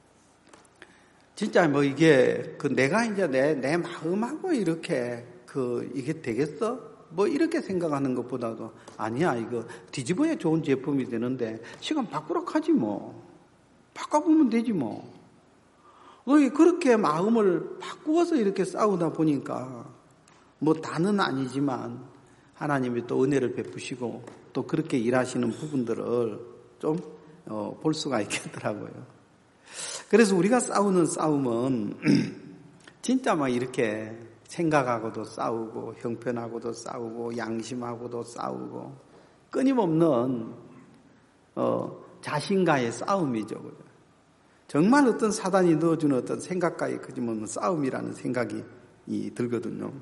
진짜 뭐 이게 그 내가 이제 내, 내 마음하고 이렇게 그 이게 되겠어? 뭐 이렇게 생각하는 것보다도 아니야 이거 뒤집어야 좋은 제품이 되는데 시간 바꾸라 하지 뭐. 바꿔보면 되지 뭐. 그렇게 마음을 바꾸어서 이렇게 싸우다 보니까 뭐 다는 아니지만 하나님이 또 은혜를 베푸시고 또 그렇게 일하시는 부분들을 좀 어, 볼 수가 있겠더라고요. 그래서 우리가 싸우는 싸움은 진짜 막 이렇게 생각하고도 싸우고 형편하고도 싸우고 양심하고도 싸우고 끊임없는 어, 자신과의 싸움이죠. 그죠? 정말 어떤 사단이 넣어주는 어떤 생각과의 그지없는 싸움이라는 생각이 이, 들거든요.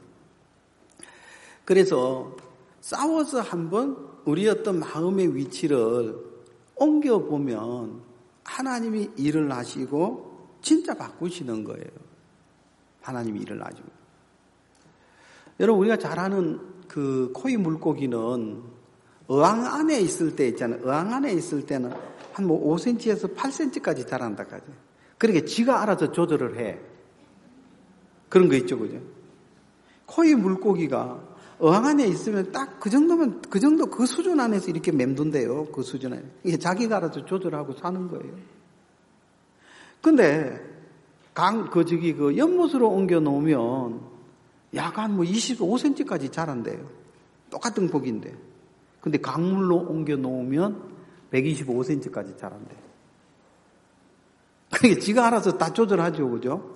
그래서 싸워서 한번 우리 어떤 마음의 위치를 옮겨보면 하나님이 일을 하시고 진짜 바꾸시는 거예요. 하나님이 일을 하시고. 여러분 우리가 잘 아는 그 코이 물고기는 어항 안에 있을 때 있잖아요. 어항 안에 있을 때는 한 뭐 오 센티미터에서 팔 센티미터까지 자란다 까지. 그러니까 지가 알아서 조절을 해. 그런 거 있죠, 그죠? 코이 물고기가 어항 안에 있으면 딱 그 정도면 그 정도 그 수준 안에서 이렇게 맴돈대요. 그 수준 안에. 이게 자기가 알아서 조절하고 사는 거예요. 근데 강 그 저기 그 연못으로 옮겨 놓으면 약간 뭐 이십오 센티미터까지 자란대요. 똑같은 고기인데. 근데 강물로 옮겨 놓으면 백이십오 센티미터까지 자란대. 그게 지가 알아서 다 조절하죠, 그죠?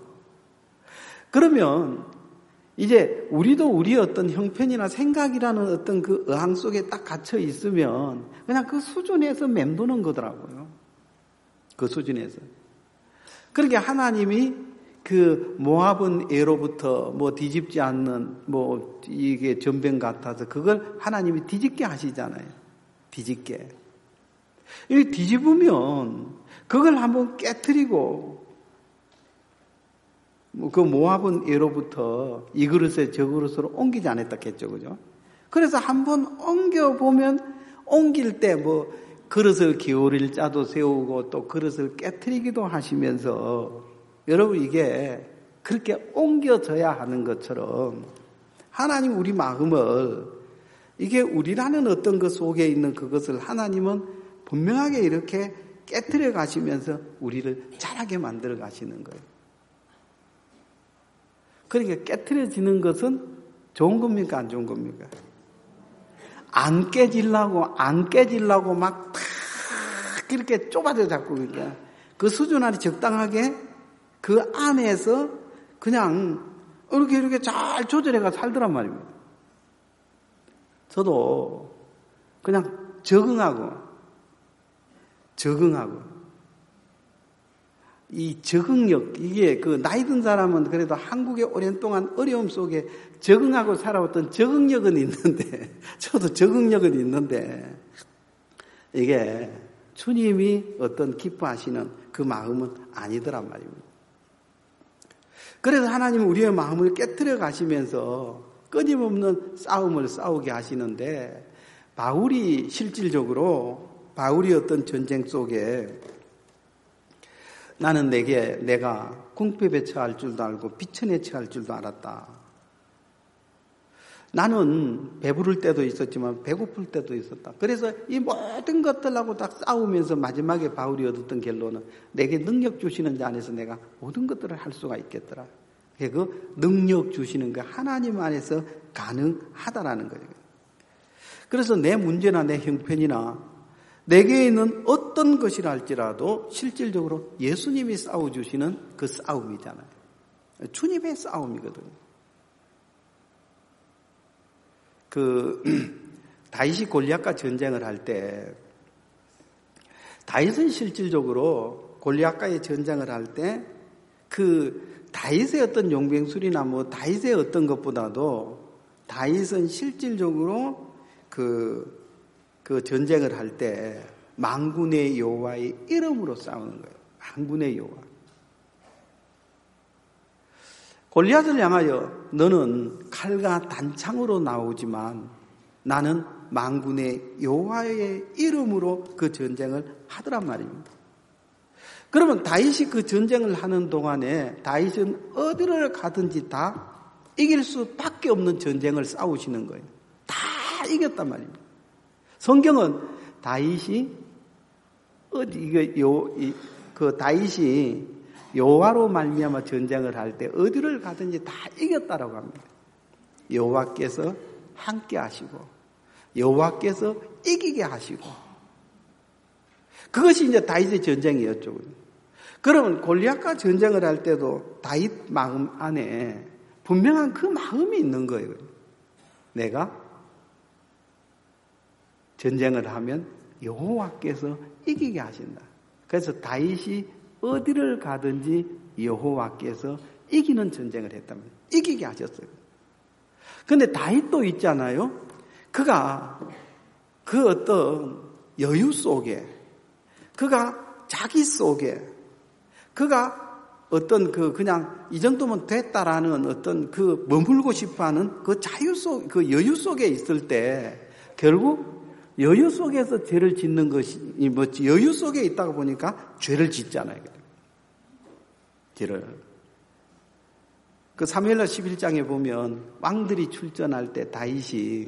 그러면 이제 우리도 우리의 어떤 형편이나 생각이라는 어떤 그 어항 속에 딱 갇혀 있으면 그냥 그 수준에서 맴도는 거더라고요. 그 수준에서. 그러니까 하나님이 그 모압은 애로부터 뭐 뒤집지 않는 뭐 이게 전병 같아서 그걸 하나님이 뒤집게 하시잖아요. 뒤집게. 이 뒤집으면 그걸 한번 깨트리고 뭐 그 모압은 애로부터 이 그릇에 저 그릇으로 옮기지 않았다 했죠, 그죠? 그래서 한번 옮겨 보면 옮길 때 뭐 그릇을 기울일 자도 세우고 또 그릇을 깨트리기도 하시면서 여러분 이게 그렇게 옮겨져야 하는 것처럼 하나님 우리 마음을 이게 우리라는 어떤 것 속에 있는 그것을 하나님은 분명하게 이렇게 깨트려 가시면서 우리를 자라게 만들어 가시는 거예요. 그러니까 깨트려지는 것은 좋은 겁니까? 안 좋은 겁니까? 안 깨지려고 안 깨지려고 막 탁 이렇게 좁아져 자꾸 그러니까 그 수준 안에 적당하게 그 안에서 그냥 이렇게 이렇게 잘 조절해가 살더란 말입니다. 저도 그냥 적응하고 적응하고 이 적응력, 이게 그 나이 든 사람은 그래도 한국에 오랜 동안 어려움 속에 적응하고 살아왔던 적응력은 있는데, 저도 적응력은 있는데, 이게 주님이 어떤 기뻐하시는 그 마음은 아니더란 말입니다. 그래서 하나님은 우리의 마음을 깨트려 가시면서 끊임없는 싸움을 싸우게 하시는데, 바울이 실질적으로, 바울이 어떤 전쟁 속에 나는 내게 내가 궁핍에 처할 줄도 알고 비천에 처할 줄도 알았다. 나는 배부를 때도 있었지만 배고플 때도 있었다. 그래서 이 모든 것들하고 다 싸우면서 마지막에 바울이 얻었던 결론은 내게 능력 주시는 자 안에서 내가 모든 것들을 할 수가 있겠더라. 그 능력 주시는 게 하나님 안에서 가능하다라는 거예요. 그래서 내 문제나 내 형편이나 내게 있는 어떤 것이라 할지라도 실질적으로 예수님이 싸워주시는 그 싸움이잖아요. 주님의 싸움이거든요. 그 다윗이 골리앗과 전쟁을 할 때, 다윗은 실질적으로 골리앗과의 전쟁을 할 때 그 다윗의 어떤 용병술이나 뭐 다윗의 어떤 것보다도 다윗은 실질적으로 그 그 전쟁을 할 때 만군의 여호와의 이름으로 싸우는 거예요. 만군의 여호와. 골리앗을 향하여 너는 칼과 단창으로 나오지만 나는 만군의 여호와의 이름으로 그 전쟁을 하더란 말입니다. 그러면 다윗이 그 전쟁을 하는 동안에 다윗은 어디를 가든지 다 이길 수밖에 없는 전쟁을 싸우시는 거예요. 다 이겼단 말입니다. 성경은 다윗이 어디 이거 요 그 다윗이 여호와로 말미암아 전쟁을 할 때 어디를 가든지 다 이겼다라고 합니다. 여호와께서 함께 하시고 여호와께서 이기게 하시고 그것이 이제 다윗의 전쟁이었죠. 그러면 골리앗과 전쟁을 할 때도 다윗 마음 안에 분명한 그 마음이 있는 거예요. 내가 전쟁을 하면 여호와께서 이기게 하신다. 그래서 다윗이 어디를 가든지 여호와께서 이기는 전쟁을 했다면 이기게 하셨어요. 그런데 다윗도 있잖아요. 그가 그 어떤 여유 속에, 그가 자기 속에, 그가 어떤 그 그냥 이 정도면 됐다라는 어떤 그 머물고 싶어하는 그 자유 속, 그 여유 속에 있을 때 결국 여유 속에서 죄를 짓는 것이 뭐지? 여유 속에 있다가 보니까 죄를 짓잖아요. 죄를. 그 사무엘하 십일 장에 보면 왕들이 출전할 때 다윗이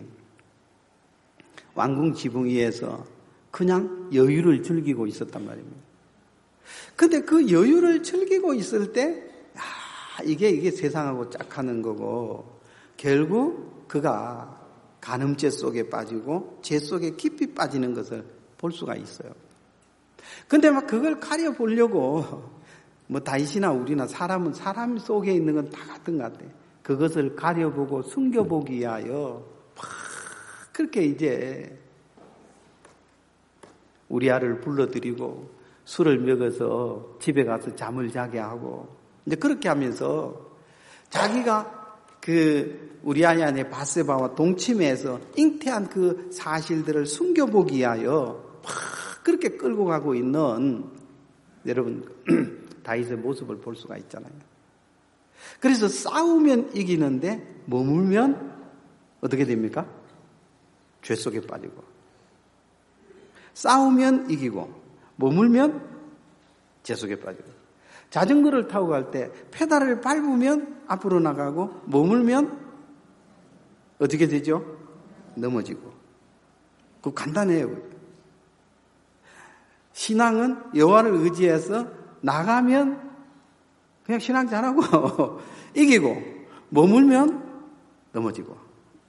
왕궁 지붕 위에서 그냥 여유를 즐기고 있었단 말입니다. 근데 그 여유를 즐기고 있을 때, 아, 이게 이게 세상하고 짝하는 거고 결국 그가 간음죄 속에 빠지고 죄 속에 깊이 빠지는 것을 볼 수가 있어요. 근데 막 그걸 가려보려고 뭐 다윗이나 우리나 사람은 사람 속에 있는 건 다 같은 것 같아요. 그것을 가려보고 숨겨보기 위하여 막 그렇게 이제 우리아를 불러들이고 술을 먹어서 집에 가서 잠을 자게 하고 이제 그렇게 하면서 자기가 그 우리아의 아내 바세바와 동침해서 잉태한 그 사실들을 숨겨보기 위하여 막 그렇게 끌고 가고 있는 여러분 다윗의 모습을 볼 수가 있잖아요. 그래서 싸우면 이기는데 머물면 어떻게 됩니까? 죄 속에 빠지고 싸우면 이기고 머물면 죄 속에 빠지고 자전거를 타고 갈 때 페달을 밟으면 앞으로 나가고 머물면 어떻게 되죠? 넘어지고. 그 간단해요. 신앙은 여호와를 의지해서 나가면 그냥 신앙 잘하고 이기고 머물면 넘어지고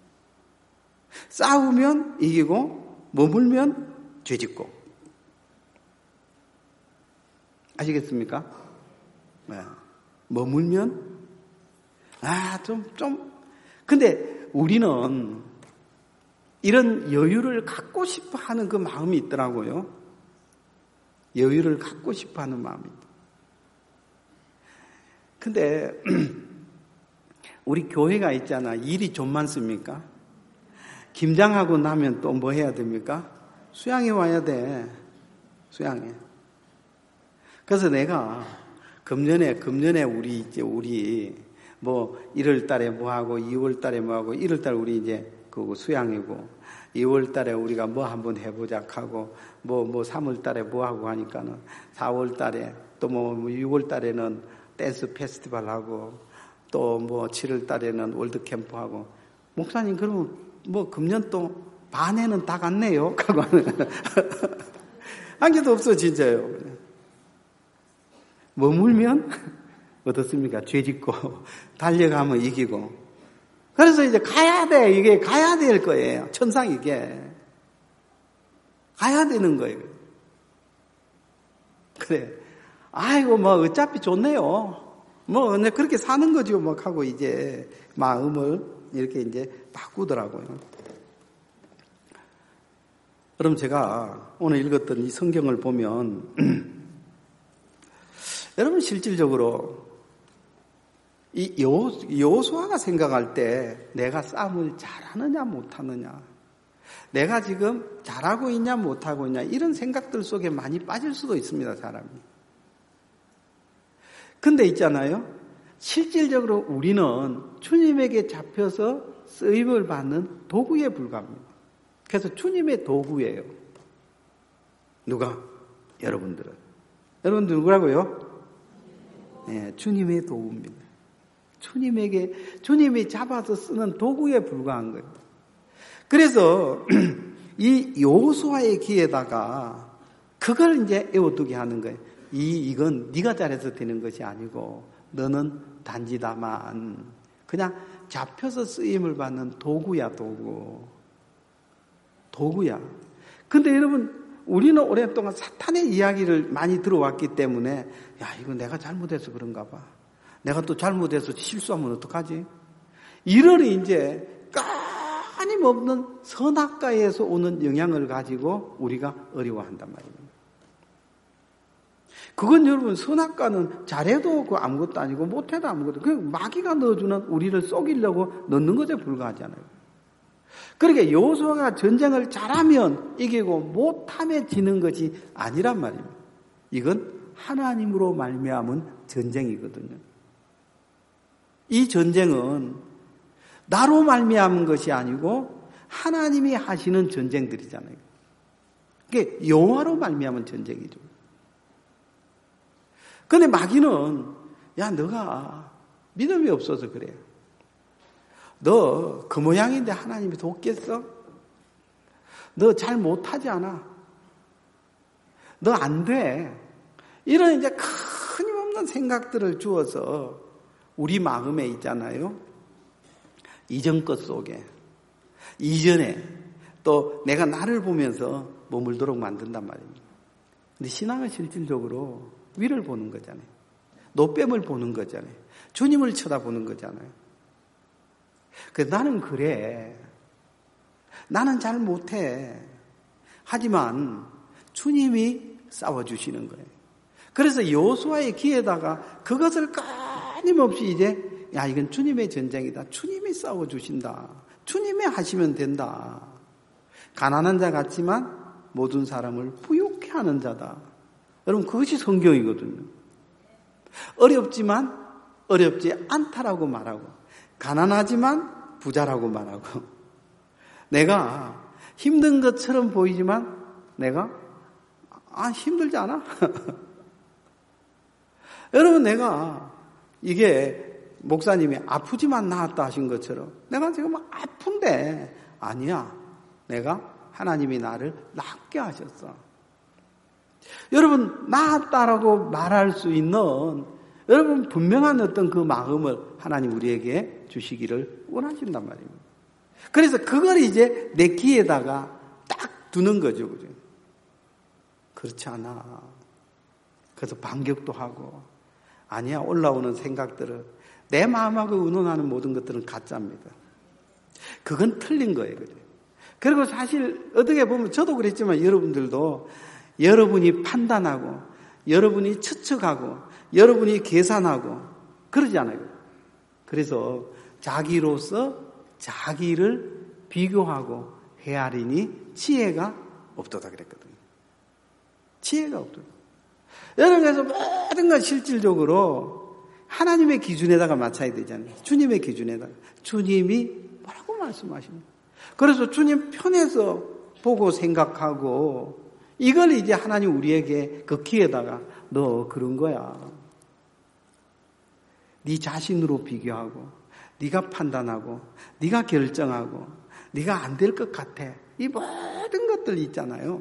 싸우면 이기고 머물면 죄짓고 아시겠습니까? 네. 머물면 아, 좀, 좀. 근데 우리는 이런 여유를 갖고 싶어 하는 그 마음이 있더라고요. 여유를 갖고 싶어 하는 마음이. 근데 우리 교회가 있잖아. 일이 좀 많습니까? 김장하고 나면 또 뭐 해야 됩니까? 수양회 와야 돼. 수양회. 그래서 내가 금년에, 금년에 우리 이제 우리 뭐 일월 달에 뭐 하고 이월 달에 뭐 하고 일월 달에 우리 이제 그 수양이고 이월 달에 우리가 뭐 한번 해보자 하고 뭐 뭐 삼월 달에 뭐 하고 하니까는 사월 달에 또 뭐 유월 달에는 댄스 페스티벌 하고 또 뭐 칠월 달에는 월드 캠프 하고 목사님 그러면 뭐 금년 또 반에는 다 갔네요. 하고 한 개도 없어 진짜요. 머물면 어떻습니까? 죄 짓고 달려가면 이기고. 그래서 이제 가야 돼. 이게 가야 될 거예요. 천상 이게. 가야 되는 거예요. 그래. 아이고 뭐 어차피 좋네요. 뭐 그렇게 사는 거죠. 뭐 하고 이제 마음을 이렇게 이제 바꾸더라고요. 그럼 제가 오늘 읽었던 이 성경을 보면 여러분 실질적으로 이 요, 요수아가 생각할 때 내가 싸움을 잘하느냐 못하느냐, 내가 지금 잘하고 있냐 못하고 있냐 이런 생각들 속에 많이 빠질 수도 있습니다. 사람이. 근데 있잖아요. 실질적으로 우리는 주님에게 잡혀서 쓰임을 받는 도구에 불과합니다. 그래서 주님의 도구예요. 누가? 여러분들은. 여러분들 누구라고요? 네, 주님의 도구입니다. 주님에게, 주님이 잡아서 쓰는 도구에 불과한 거예요. 그래서 이 여호수아의 귀에다가 그걸 이제 애워두게 하는 거예요. 이, 이건 네가 잘해서 되는 것이 아니고 너는 단지 다만 그냥 잡혀서 쓰임을 받는 도구야, 도구. 도구야. 근데 여러분, 우리는 오랫동안 사탄의 이야기를 많이 들어왔기 때문에 야, 이거 내가 잘못해서 그런가 봐. 내가 또 잘못해서 실수하면 어떡하지? 이러니 이제 끊임없는 선악과에서 오는 영향을 가지고 우리가 어려워한단 말입니다. 그건 여러분 선악과는 잘해도 그 아무것도 아니고 못해도 아무것도 그냥 마귀가 넣어주는 우리를 속이려고 넣는 것에 불과하잖아요. 그러니까 여호수아가 전쟁을 잘하면 이기고 못하면 지는 것이 아니란 말입니다. 이건 하나님으로 말미암은 전쟁이거든요. 이 전쟁은 나로 말미암은 것이 아니고 하나님이 하시는 전쟁들이잖아요. 그게 여호와로 말미암은 전쟁이죠. 그런데 마귀는 야 너가 믿음이 없어서 그래. 너 그 모양인데 하나님이 돕겠어? 너 잘 못하지 않아? 너 안 돼. 이런 이제 끊임없는 생각들을 주어서 우리 마음에 있잖아요. 이전 것 속에, 이전에 또 내가 나를 보면서 머물도록 만든단 말입니다. 근데 신앙은 실질적으로 위를 보는 거잖아요. 노뱀을 보는 거잖아요. 주님을 쳐다보는 거잖아요. 그래서 나는 그래. 나는 잘 못해. 하지만 주님이 싸워주시는 거예요. 그래서 여호수아의 귀에다가 그것을 끊임없이 이제 야 이건 주님의 전쟁이다. 주님이 싸워주신다. 주님이 하시면 된다. 가난한 자 같지만 모든 사람을 부유케 하는 자다. 여러분 그것이 성경이거든요. 어렵지만 어렵지 않다라고 말하고 가난하지만 부자라고 말하고 내가 힘든 것처럼 보이지만 내가 아 힘들지 않아? 여러분 내가 이게 목사님이 아프지만 나았다 하신 것처럼 내가 지금 아픈데 아니야. 내가 하나님이 나를 낫게 하셨어. 여러분 나았다라고 말할 수 있는 여러분 분명한 어떤 그 마음을 하나님 우리에게 주시기를 원하신단 말입니다. 그래서 그걸 이제 내 귀에다가 딱 두는 거죠. 그죠? 그렇지 않아. 그래서 반격도 하고, 아니야, 올라오는 생각들은 내 마음하고 의논하는 모든 것들은 가짜입니다. 그건 틀린 거예요. 그죠? 그리고 사실 어떻게 보면 저도 그랬지만 여러분들도 여러분이 판단하고 여러분이 추측하고 여러분이 계산하고 그러잖아요. 그래서 자기로서 자기를 비교하고 헤아리니 지혜가 없도다 그랬거든요. 지혜가 없도다. 여러분, 그래서 모든 건 실질적으로 하나님의 기준에다가 맞춰야 되잖아요. 주님의 기준에다가. 주님이 뭐라고 말씀하십니까? 그래서 주님 편에서 보고 생각하고 이걸 이제 하나님 우리에게 그 키에다가 너 그런 거야. 네 자신으로 비교하고 네가 판단하고 네가 결정하고 네가 안 될 것 같아. 이 모든 것들 있잖아요.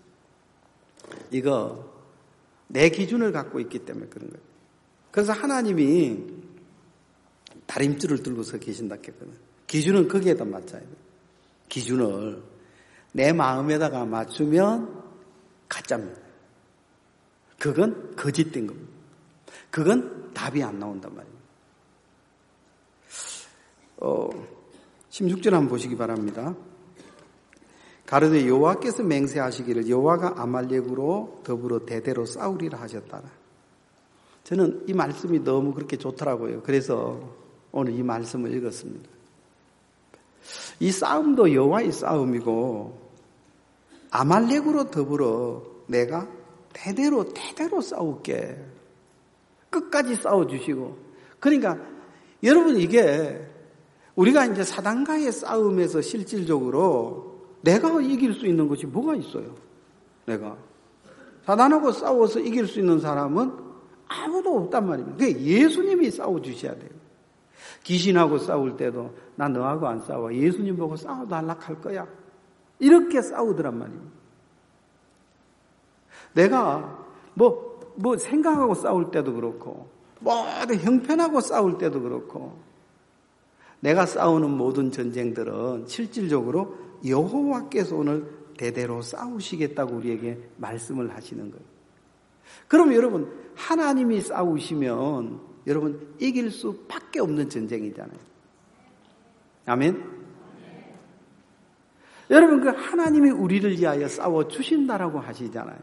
이거 내 기준을 갖고 있기 때문에 그런 거예요. 그래서 하나님이 다림줄을 들고서 계신다 했거든요. 기준은 거기에다 맞춰야 돼요. 기준을 내 마음에다가 맞추면 가짜입니다. 그건 거짓된 겁니다. 그건 답이 안 나온단 말입니다. 어, 십육 절 한번 보시기 바랍니다. 가로되 여호와께서 맹세하시기를 여호와가 아말렉으로 더불어 대대로 싸우리라 하셨다라. 저는 이 말씀이 너무 그렇게 좋더라고요. 그래서 오늘 이 말씀을 읽었습니다. 이 싸움도 여호와의 싸움이고 아말렉으로 더불어 내가 대대로 대대로 싸울게. 끝까지 싸워주시고. 그러니까 여러분 이게 우리가 이제 사단과의 싸움에서 실질적으로 내가 이길 수 있는 것이 뭐가 있어요? 내가. 사단하고 싸워서 이길 수 있는 사람은 아무도 없단 말입니다. 그게 예수님이 싸워주셔야 돼요. 귀신하고 싸울 때도 나 너하고 안 싸워. 예수님 보고 싸워달라 할 거야. 이렇게 싸우더란 말입니다. 내가 뭐, 뭐 생각하고 싸울 때도 그렇고, 모든 형편하고 싸울 때도 그렇고, 내가 싸우는 모든 전쟁들은 실질적으로 여호와께서 오늘 대대로 싸우시겠다고 우리에게 말씀을 하시는 거예요. 그럼 여러분, 하나님이 싸우시면 여러분 이길 수밖에 없는 전쟁이잖아요. 아멘? 여러분, 그 하나님이 우리를 위하여 싸워주신다라고 하시잖아요.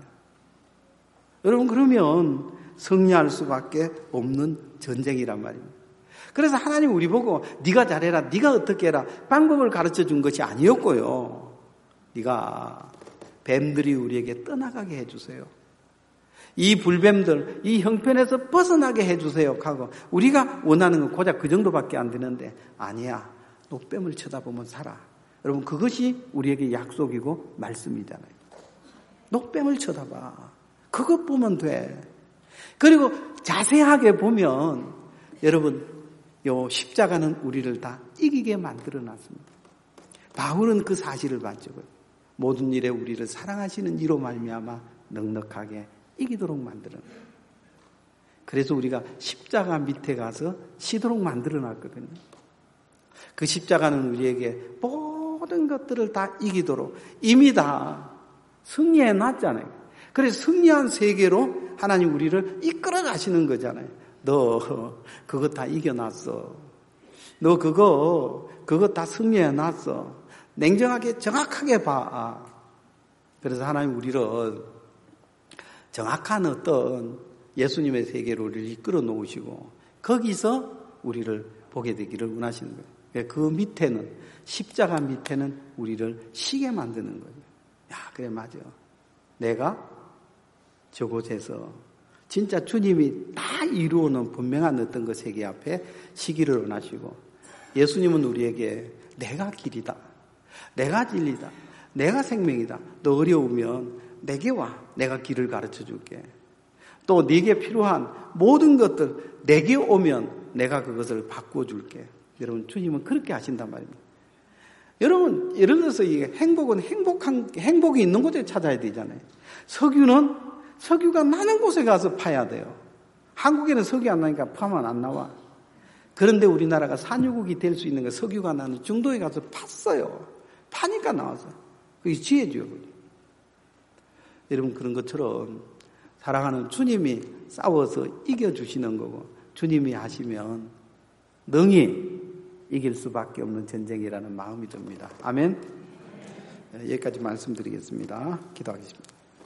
여러분, 그러면 승리할 수밖에 없는 전쟁이란 말입니다. 그래서 하나님 우리 보고 네가 잘해라, 네가 어떻게 해라 방법을 가르쳐 준 것이 아니었고요. 네가 뱀들이 우리에게 떠나가게 해주세요. 이 불뱀들, 이 형편에서 벗어나게 해주세요 하고 우리가 원하는 건 고작 그 정도밖에 안 되는데 아니야, 녹뱀을 쳐다보면 살아. 여러분, 그것이 우리에게 약속이고 말씀이잖아요. 녹뱀을 쳐다봐. 그것 보면 돼. 그리고 자세하게 보면 여러분, 요 십자가는 우리를 다 이기게 만들어 놨습니다. 바울은 그 사실을 봤죠. 모든 일에 우리를 사랑하시는 이로 말미암아 넉넉하게 이기도록 만들어 놨어요. 그래서 우리가 십자가 밑에 가서 쉬도록 만들어 놨거든요. 그 십자가는 우리에게 모든 것들을 다 이기도록 이미 다 승리해 놨잖아요. 그래서 승리한 세계로 하나님 우리를 이끌어 가시는 거잖아요. 너 그거 다 이겨놨어. 너 그거 그거 다 승리해놨어. 냉정하게 정확하게 봐. 그래서 하나님 우리를 정확한 어떤 예수님의 세계로 우리를 이끌어 놓으시고 거기서 우리를 보게 되기를 원하시는 거예요. 그 밑에는 십자가 밑에는 우리를 쉬게 만드는 거예요. 야, 그래 맞아. 내가 저곳에서 진짜 주님이 다 이루어놓은 분명한 어떤 그 세계 앞에 시기를 원하시고 예수님은 우리에게 내가 길이다. 내가 진리다. 내가 생명이다. 너 어려우면 내게 와. 내가 길을 가르쳐 줄게. 또 네게 필요한 모든 것들 내게 오면 내가 그것을 바꾸어 줄게. 여러분, 주님은 그렇게 하신단 말입니다. 여러분, 예를 들어서 이게 행복은 행복한, 행복이 있는 곳에 찾아야 되잖아요. 석유는 석유가 나는 곳에 가서 파야 돼요. 한국에는 석유 안 나니까 파면 안 나와. 그런데 우리나라가 산유국이 될 수 있는 게 석유가 나는 중도에 가서 팠어요. 파니까 나와서. 그게 지혜죠. 여러분, 그런 것처럼 사랑하는 주님이 싸워서 이겨주시는 거고 주님이 하시면 능히 이길 수밖에 없는 전쟁이라는 마음이 듭니다. 아멘. 여기까지 말씀드리겠습니다. 기도하겠습니다.